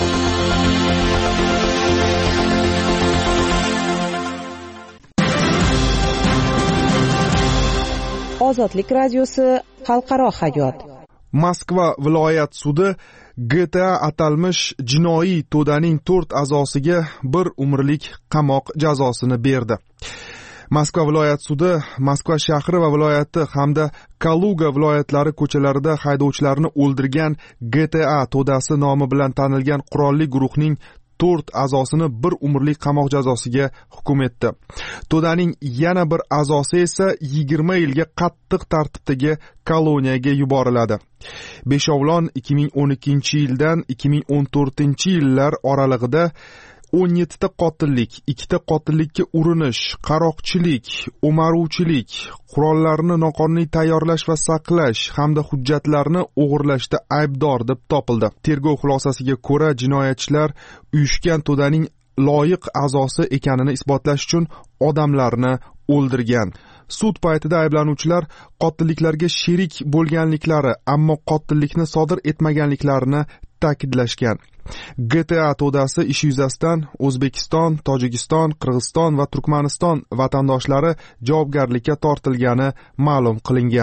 Ozodlik radiosi xalqaro hayot. Moskva viloyat sudi GTA atalmish jinoiy to'daning 4 a'zosiga 1 umrlik qamoq jazosini berdi. Moskva viloyat sudi Moskva shahri va viloyati hamda Kaluga viloyatlari ko'chalarida haydovchilarni o'ldirgan GTA to'dasi nomi bilan tanilgan qurolli guruhning 4 a'zosini 1 umrlik qamoq jazosiga hukm etdi. To'daning yana bir a'zosi esa 20 yilga qattiq tartibdagi koloniyaga yuboriladi. Beshovlon 2012-yildan 2014-yillar oralig'ida 17 ta qotillik, 2 ta qotillikka urinish, qaroqchilik, o'maruvchilik, qurollarni noqonuniy tayyorlash va saqlash hamda hujjatlarni o'g'irlashda aybdor deb topildi. Tergov xulosasiga ko'ra, jinoyatchilar uyushgan to'daning loyiq a'zosi ekanini isbotlash uchun odamlarni o'ldirgan. Sud paytida ayblanuvchilar qotilliklarga sherik bo'lganliklari, ammo qotillikni sodir etmaganliklarini ta'kidlashgan. GTA to'dasi ish yuzasidan O'zbekiston, Tojikiston, Qirg'iziston va Turkmaniston vatandoshlari javobgarlikka tortilgani ma'lum qilingan.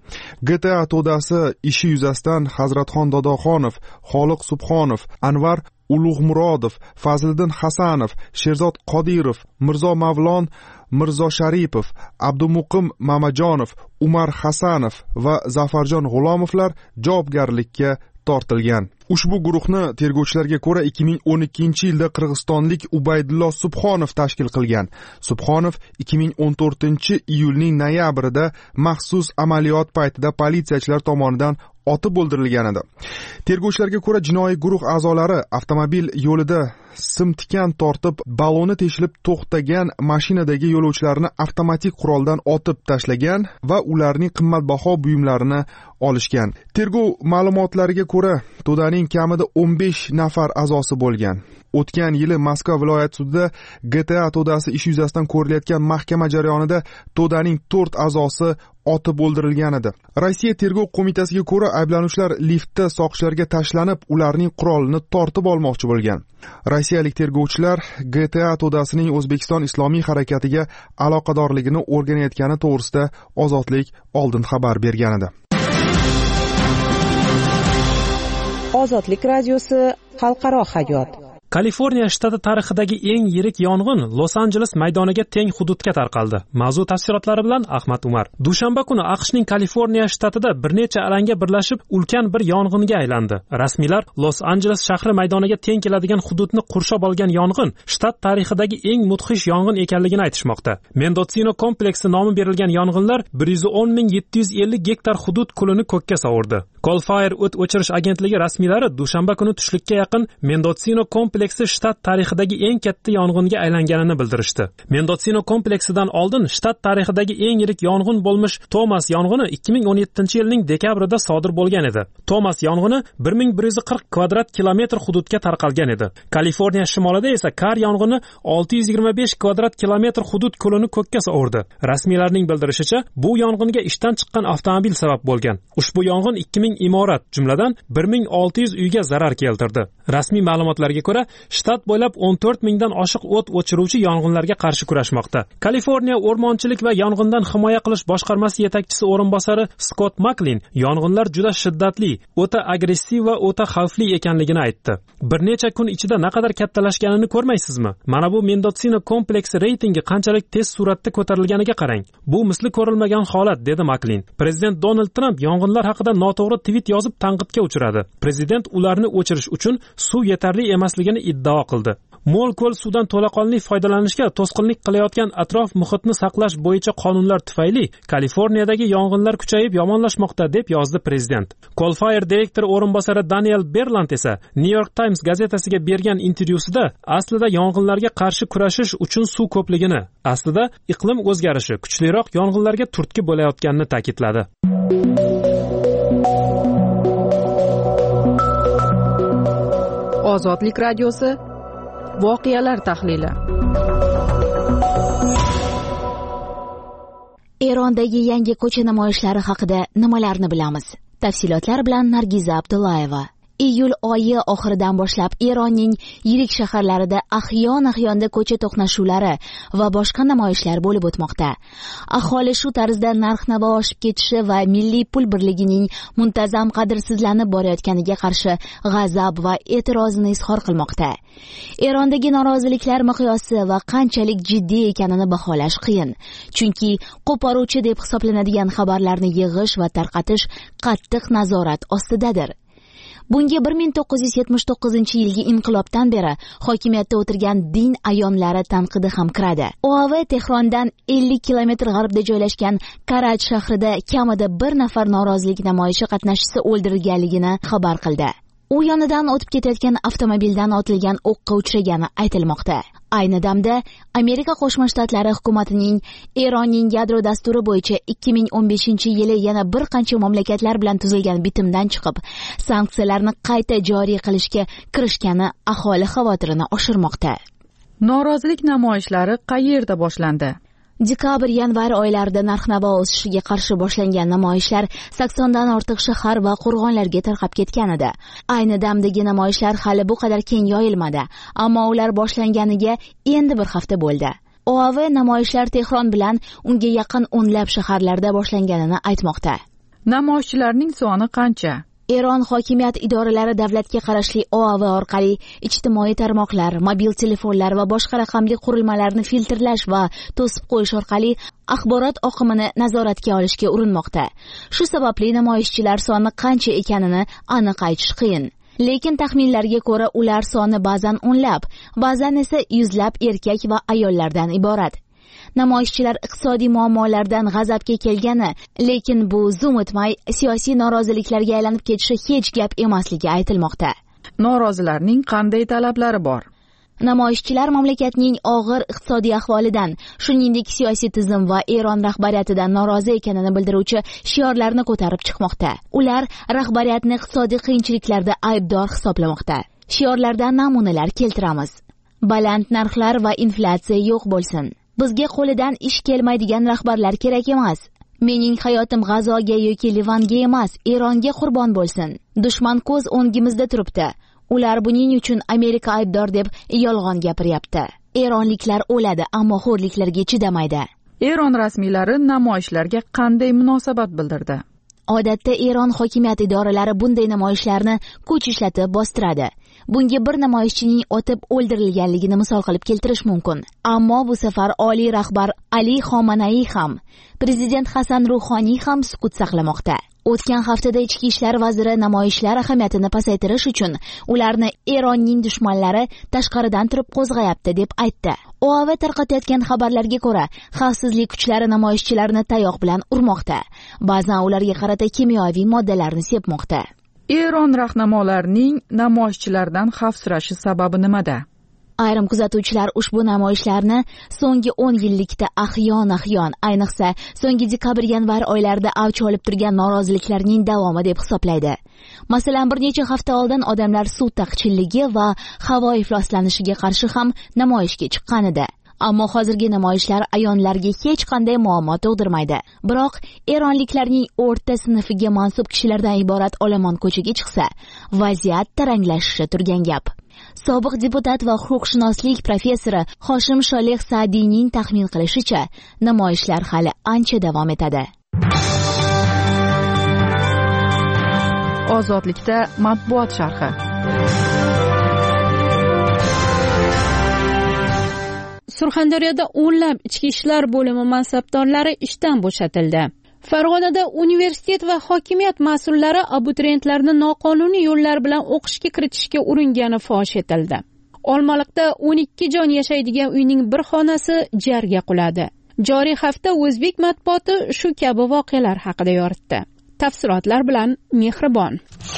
GTA to'dasi ishi yuzasidan Hazratxon Dodoxonov, Xoliq Subhonov, Anvar Ulug'murodov, Fazliddin Hasanov, Sherzod Qodirov, Mirzo Mavlon Mirzo Sharipov, Abdumuqim Mamajonov, Umar Hasanov va Zafarjon G'ulomovlar javobgarlikka tortilgan. Ushbu guruhni tergovchilarga ko'ra 2012-yilda qirg'izistonlik Ubaydullo Subhonov tashkil qilgan. Subhonov 2014-iyulning noyabrida maxsus amaliyot paytida politsiyachilar tomonidan otib o'ldirilgan edi. Tergovchilarga ko'ra jinoiy guruh a'zolari avtomobil yo'lida sim tikan tortib, baloni teshilib to'xtagan mashinadagi yo'lovchilarni avtomatik quroldan otib tashlagan va ularning qimmatbaho buyumlarini olishgan. Tergov ma'lumotlariga ko'ra, to'daning kamida 15 nafar a'zosi bo'lgan. O'tgan yili Moskva viloyat sudida GTA to'dasi ish yuzasidan ko'rilayotgan mahkama jarayonida to'daning 4 a'zosi otib o'ldirilgan edi. Rossiya tergov qo'mitasiga ko'ra, ayblanuvchilar liftda soqchilarga tashlanib, ularning qurolini tortib olmoqchi bo'lgan. Rossiyalik tergovchilar GTA to'dasining O'zbekiston Islomiy harakatiga aloqadorligini o'rganayotgani to'g'risida Ozodlik oldin xabar bergan edi. Ozodlik radiosi xalqaro hayot. Kaliforniya shtati tarixidagi eng yirik yong'in Los-Anjeles maydoniga teng hududga tarqaldi. Mavzu tafsilotlari bilan Ahmad Umar. Dushanba kuni AQShning Kaliforniya shtatida bir necha alanga birlashib ulkan bir yong'inga aylandi. Rasmiylar Los-Anjeles shahri maydoniga teng keladigan hududni qurshab olgan yong'in shtat tarixidagi eng mudhish yong'in ekanligini aytishmoqda. Mendocino kompleksi nomi berilgan yong'inlar 110.750 gektar hudud kulini ko'kka sovurdi. Colfire o't o'chirish agentligi rasmiylari dushanba kuni tushlikka yaqin Mendocino kompleksi shtat tarixidagi eng katta yong'inga aylanganini bildirishdi. Mendocino kompleksidan oldin shtat tarixidagi eng yirik yong'in bo'lmish Thomas yong'ini 2017-yilning dekabrida sodir bo'lgan edi. Thomas yong'ini 1140 kvadrat kilometr hududga tarqalgan edi. Kaliforniya shimolida esa Kar yong'ini 625 kvadrat kilometr hudud kulini ko'kka sovurdi. Rasmiylarning bildirishicha, bu yong'inga ishdan chiqqan avtomobil sabab bo'lgan. Ushbu yong'in 2000 imorat, jumladan 1600 uyga zarar keltirdi. Rasmiy ma'lumotlarga ko'ra, shtat bo'ylab 14 mingdan oshiq o't o'chiruvchi yong'inlarga qarshi kurashmoqda. Kaliforniya o'rmonchilik va yong'indan himoya qilish boshqarmasi yetakchisi o'rinbosari Scott Maklin yong'inlar juda shiddatli, o'ta agressiv va o'ta xavfli ekanligini aytdi. Bir necha kun ichida naqadar kattalashganini ko'rmaysizmi? Mana bu Mendocino kompleksi reytingi qanchalik tez suratda ko'tarilganiga qarang. Bu misli ko'rilmagan holat, dedi Maklin. Prezident Donald Trump yong'inlar haqida noto'g'ri tweet yozib tanqidga uchradi. Prezident ularni o'chirish uchun suv yetarli emasligini iddao qildi. Mo'l-ko'l suvdan to'laqonli foydalanishga to'sqinlik qilayotgan atrof muhitni saqlash bo'yicha qonunlar tufayli Kaliforniyadagi yong'inlar kuchayib yomonlashmoqda, deb yozdi prezident. Colfire direktori o'rinbosari Daniel Berland esa New York Times gazetasiga bergan intervyusida aslida yong'inlarga qarshi kurashish uchun suv ko'pligini, aslida iqlim o'zgarishi kuchliroq yong'inlarga turtki bo'layotganini ta'kidladi. Ozodlik radiosi voqealar tahlili. Erondagi yangi ko'cha namoyishlari haqida nimalarni bilamiz? Tafsilotlar bilan Nargiza Abdullayeva. Iyul oyi oxiridan boshlab Eronning yirik shaharlarida ahyon-ahyonda ko'cha to'qnashuvlari va boshqa namoyishlar bo'lib o'tmoqda. Aholi shu tarzda narx-navo oshib ketishi va milliy pul birligining muntazam qadrsizlanib borayotganiga qarshi g'azab va e'tirozini izhor qilmoqda. Erondagi noroziliklar miqyosi va qanchalik jiddiy ekanini baholash qiyin, chunki qo'poruvchi deb hisoblanadigan xabarlarni yig'ish va tarqatish qattiq nazorat ostidadir. Bunga 1979-yilgi inqilobdan beri hokimiyatda o'tirgan din ayomlari tanqidi ham kiradi. OAV Tehrondan 50 kilometr g'arbda joylashgan Karaj shahrida kamida bir nafar norozilik namoyishi qatnashchisi o'ldirilganligini xabar qildi. U yonidan o'tib ketayotgan avtomobildan otilgan o'qqa uchragani aytilmoqda. Ayni damda Amerika Qo'shma Shtatlari hukumatining Eronning yadro dasturi bo'yicha 2015-yili yana bir qancha mamlakatlar bilan tuzilgan bitimdan chiqib, sanksiyalarni qayta joriy qilishga kirishgani aholi xavotirini oshirmoqda. Norozilik namoyishlari qayerda boshlandi? Dekabr-yanvar oylarida narx-navo o'sishiga qarshi boshlangan namoyishlar 80 dan ortiq shahar va qo'rg'onlarga tarqab ketgan edi. Ayni damdagi namoyishlar hali bu qadar keng yoyilmadi, ammo ular boshlanganiga endi bir hafta bo'ldi. OAV namoyishlar Tehron bilan unga yaqin o'nlab shaharlarda boshlanganini aytmoqda. Namoyishchilarning soni qancha? Eron hokimiyat idoralari davlatga qarashli OAV orqali ijtimoiy tarmoqlar, mobil telefonlar va boshqa raqamli qurilmalarni filtrlash va to'sib qo'yish orqali axborot oqimini nazoratga olishga urinmoqda. Shu sababli namoyishchilar soni qancha ekanini aniq aytish qiyin. Lekin taxminlarga ko'ra ular soni ba'zan o'nlab, ba'zan esa yuzlab erkak va ayollardan iborat. Namoyishchilar iqtisodiy muammolardan g'azabga kelgani, lekin bu zum o'tmay siyosiy noroziliklarga aylanib ketishi hech gap emasligi aytilmoqda. Norozilarning qanday talablari bor? Namoyishchilar mamlakatning og'ir iqtisodiy ahvolidan, shuningdek siyosiy tizim va Eron rahbariyatidan norozi ekanini bildiruvchi shiorlarni ko'tarib chiqmoqda. Ular rahbariyatni iqtisodiy qiyinchiliklarda aybdor hisoblamoqda. Shiorlardan namunalar keltiramiz. Baland narxlar va inflyatsiya yo'q bo'lsin. Bizga qo'lidan ish kelmaydigan rahbarlar kerak emas. Mening hayotim G'azoga yoki Livanga emas, Eronga qurbon bo'lsin. Dushman ko'z o'ngimizda turibdi. Ular buning uchun Amerika aybdor deb yolg'on gapiryapti. Eronliklar o'ladi, ammo xo'rliklarga chidamaydi. Eron rasmiylari namoyishlarga qanday munosabat bildirdi? Odatda Eron hokimiyat idoralari bunday namoyishlarni kuch ishlatib bostiradi. Bunga bir namoyishchining otib o'ldirilganligini misol qilib keltirish mumkin. Ammo bu safar oliy rahbar Ali Xomanaiy ham, prezident Hasan Ruhoniy ham sukut saqlamoqda. O'tgan haftada ichki ishlar vaziri namoyishlar ahamiyatini pasaytirish uchun ularni Eronning dushmanlari tashqaridan turib qo'zg'ayapti deb aytdi. OAV tarqatayotgan xabarlarga ko'ra, xavfsizlik kuchlari namoyishchilarni tayoq bilan urmoqda. Ba'zan ularga qarata kimyoviy moddalarni sepmoqda. Eron rahnamolarining namoyishchilardan xavfsirashi sababi nimada? Ayrim kuzatuvchilar ushbu namoyishlarni so'nggi 10 yillikda ahyon, ayniqsa so'nggi dekabr-yanvar oylarida avj olib turgan noroziliklarning davomi deb hisoblaydi. Masalan, bir necha hafta oldin odamlar suv taqchilligi va havo ifloslanishiga qarshi ham namoyishga chiqqan edi. Ammo hozirgi namoyishlar ayonlarga hech qanday muammo tug'dirmaydi. Biroq eronliklarning o'rta sinfiga mansub kishilardan iborat olomon ko'chaga chiqsa, vaziyat taranglashishi turgan gap. Sobiq deputat va huquqshunoslik professori Hoshim Sholeh Saadiyning taxmin qilishicha, namoyishlar hali ancha davom etadi. Ozodlikda matbuot sharhi. Surxondaryoda o'nlab ichki ishlar bo'limi mansabdorlari ishdan bo'shatildi. Farg'onada universitet va hokimiyat mas'ullari abituriyentlarni noqonuniy yo'llar bilan o'qishga kiritishga uringani fosh etildi. Olmaliqda 12 jon yashaydigan uyning bir xonasi jarga quladi. Joriy hafta o'zbek matbuoti shu kabi voqealar haqida yoritdi. Tafsilotlar bilan Mehribon.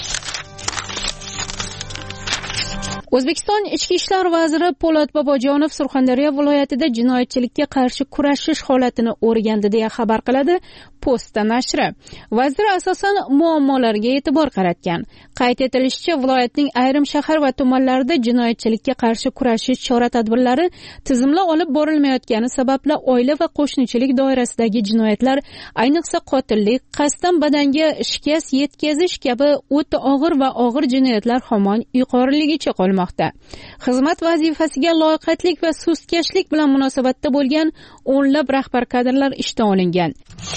O'zbekiston Ichki ishlar vaziri Po'lat Bobojonov Surxondaryo viloyatida jinoyatchilikka qarshi kurashish holatini o'rgandi deya xabar qiladi Posta nashri. Vazir asosan muammolarga e'tibor qaratgan. Qayd etilishicha, viloyatning ayrim shahar va tumanlarida jinoyatchilikka qarshi kurashish chora-tadbirlari tizimli olib borilmayotgani sababli oila va qo'shnichilik doirasidagi jinoyatlar, ayniqsa qotillik, qasddan badanga shikast yetkazish kabi o'ta og'ir va og'ir jinoyatlar hamon yuqoriligicha qolmoqda. Xizmat vazifasiga loyiqatlik va sustkashlik bilan munosabatda bo'lgan o'nlab rahbar kadrlar ishdan olingan.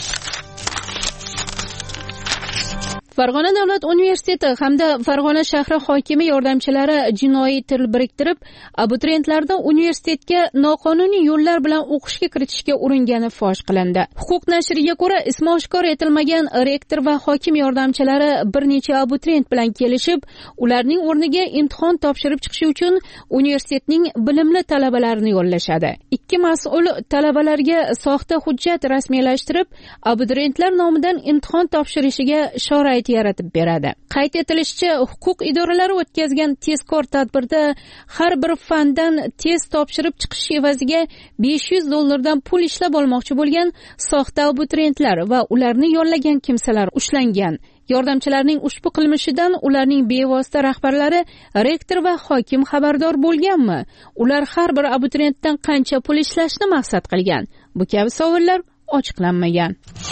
Farg'ona davlat universiteti hamda Farg'ona shahri hokimi yordamchilari jinoiy til biriktirib, abituriyentlarni universitetga noqonuniy yo'llar bilan o'qishga kiritishga uringani fosh qilindi. Huquq nashriga ko'ra, ismi oshkor etilmagan rektor va hokim yordamchilari bir necha abituriyent bilan kelishib, ularning o'rniga imtihon topshirib chiqishi uchun universitetning bilimli talabalarini yo'llashadi. Ikki mas'ul talabalarga soxta hujjat rasmiylashtirib, abituriyentlar nomidan imtihon topshirishiga sharoit yaratib beradi. Qayd etilishicha, huquq idoralari o'tkazgan tezkor tadbirda har bir fandan test topshirib chiqish evaziga $500 pul ishlab olmoqchi bo'lgan soxta abituriyentlar va ularni yollagan kimsalar ushlangan. Yordamchilarning ushbu qilmishidan ularning bevosita rahbarlari, rektor va hokim xabardor bo'lganmi? Ular har bir abituriyentdan qancha pul ishlashni maqsad qilgan? Bu kabi savollar ochiqlanmagan.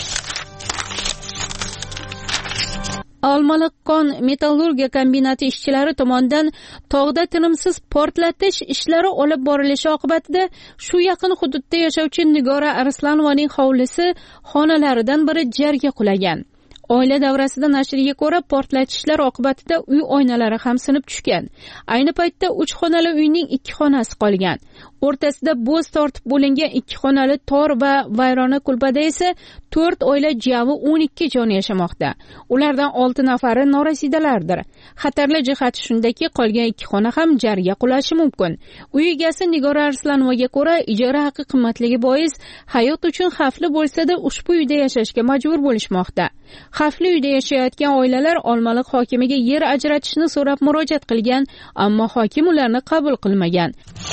Olmaliq kon metallurgiya kombinati ishchilari tomonidan tog'da tinimsiz portlatish ishlari olib borilishi oqibatida shu yaqin hududda yashovchi Nigora Arslonovaning hovlisi xonalaridan biri jarga qulagan. Oila davrasida nashriga ko'ra, portlatishlar oqibatida uy oynalari ham sinib tushgan. Ayni paytda 3 xonali uyning 2 xonasi qolgan. O'rtasida bo'z tortib bo'lingan 2 xonali tor va vayrona kulbada esa 4 oila jami 12 jon yashamoqda. Ulardan 6 nafari norasidalardir. Xatarli jihati shundaki, qolgan 2 xona ham jarga qulashi mumkin. Uy egasi Nigora Arslanovaga ko'ra, ijara haqi qimmatligi bois hayot uchun xavfli bo'lsa-da ushbu uyda yashashga majbur bo'lishmoqda. Xavfli uyda yashayotgan oilalar Olmaliq hokimiga yer ajratishni so'rab murojaat qilgan, ammo hokim ularni qabul qilmagan.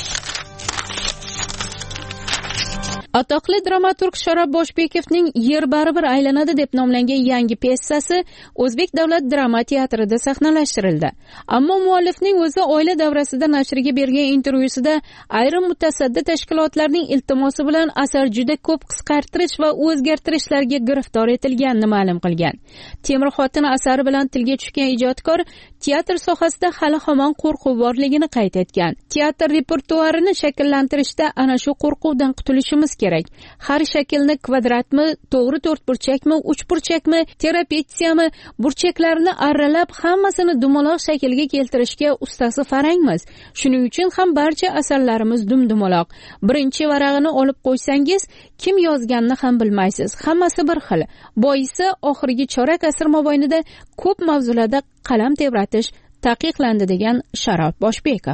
Atoqli dramaturg Sharob Boshbekovning Yer baribir aylanadi deb nomlangan yangi piyesasi O'zbek davlat drama teatrida sahnalashtirildi. Ammo muallifning o'zi oila davrasida nashriga bergan intervyusida ayrim mutasaddi tashkilotlarning iltimosi bilan asar juda ko'p qisqartirish va o'zgartirishlarga giriftor etilganini ma'lum qilgan. Temir xotin asari bilan tilga tushgan ijodkor teatr sohasida hali hamon qo'rquv borligini qayd etgan. Teatr repertuarini shakllantirishda ana shu qo'rquvdan qutulishimiz kerak. Har shaklni kvadratmi, to'g'ri to'rtburchakmi, uchburchakmi, terapetsiyami, burchaklarni arralab hammasini dumaloq shaklga keltirishga ustasi farangmiz. Shuning uchun ham barcha asarlarimiz dumaloq. Birinchi varag'ini olib qo'ysangiz, kim yozganini ham bilmaysiz. Hammasi bir xil. Boisi oxirgi chorak asr mobaynida ko'p mavzularda qalam tebratish taqiqlandi degan Sharob Boshbekov.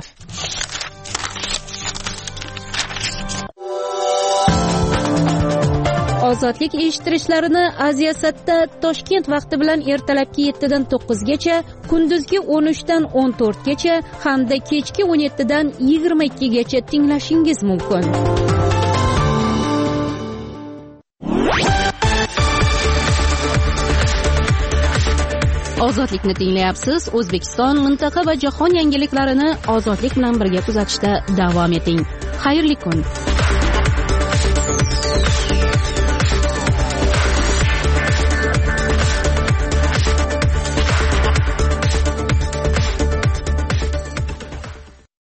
Ozodlik eshittirishlarini Aziyasatda Toshkent vaqti bilan ertalabki 7 dan 9 gacha, kunduzgi 13 dan 14 gacha hamda kechki 17 dan 22 gacha tinglashingiz mumkin. Ozodlikni tinglayapsiz. O'zbekiston, mintaqa va jahon yangiliklarini ozodlik bilan birga kuzatishda davom eting. Xayrli kun.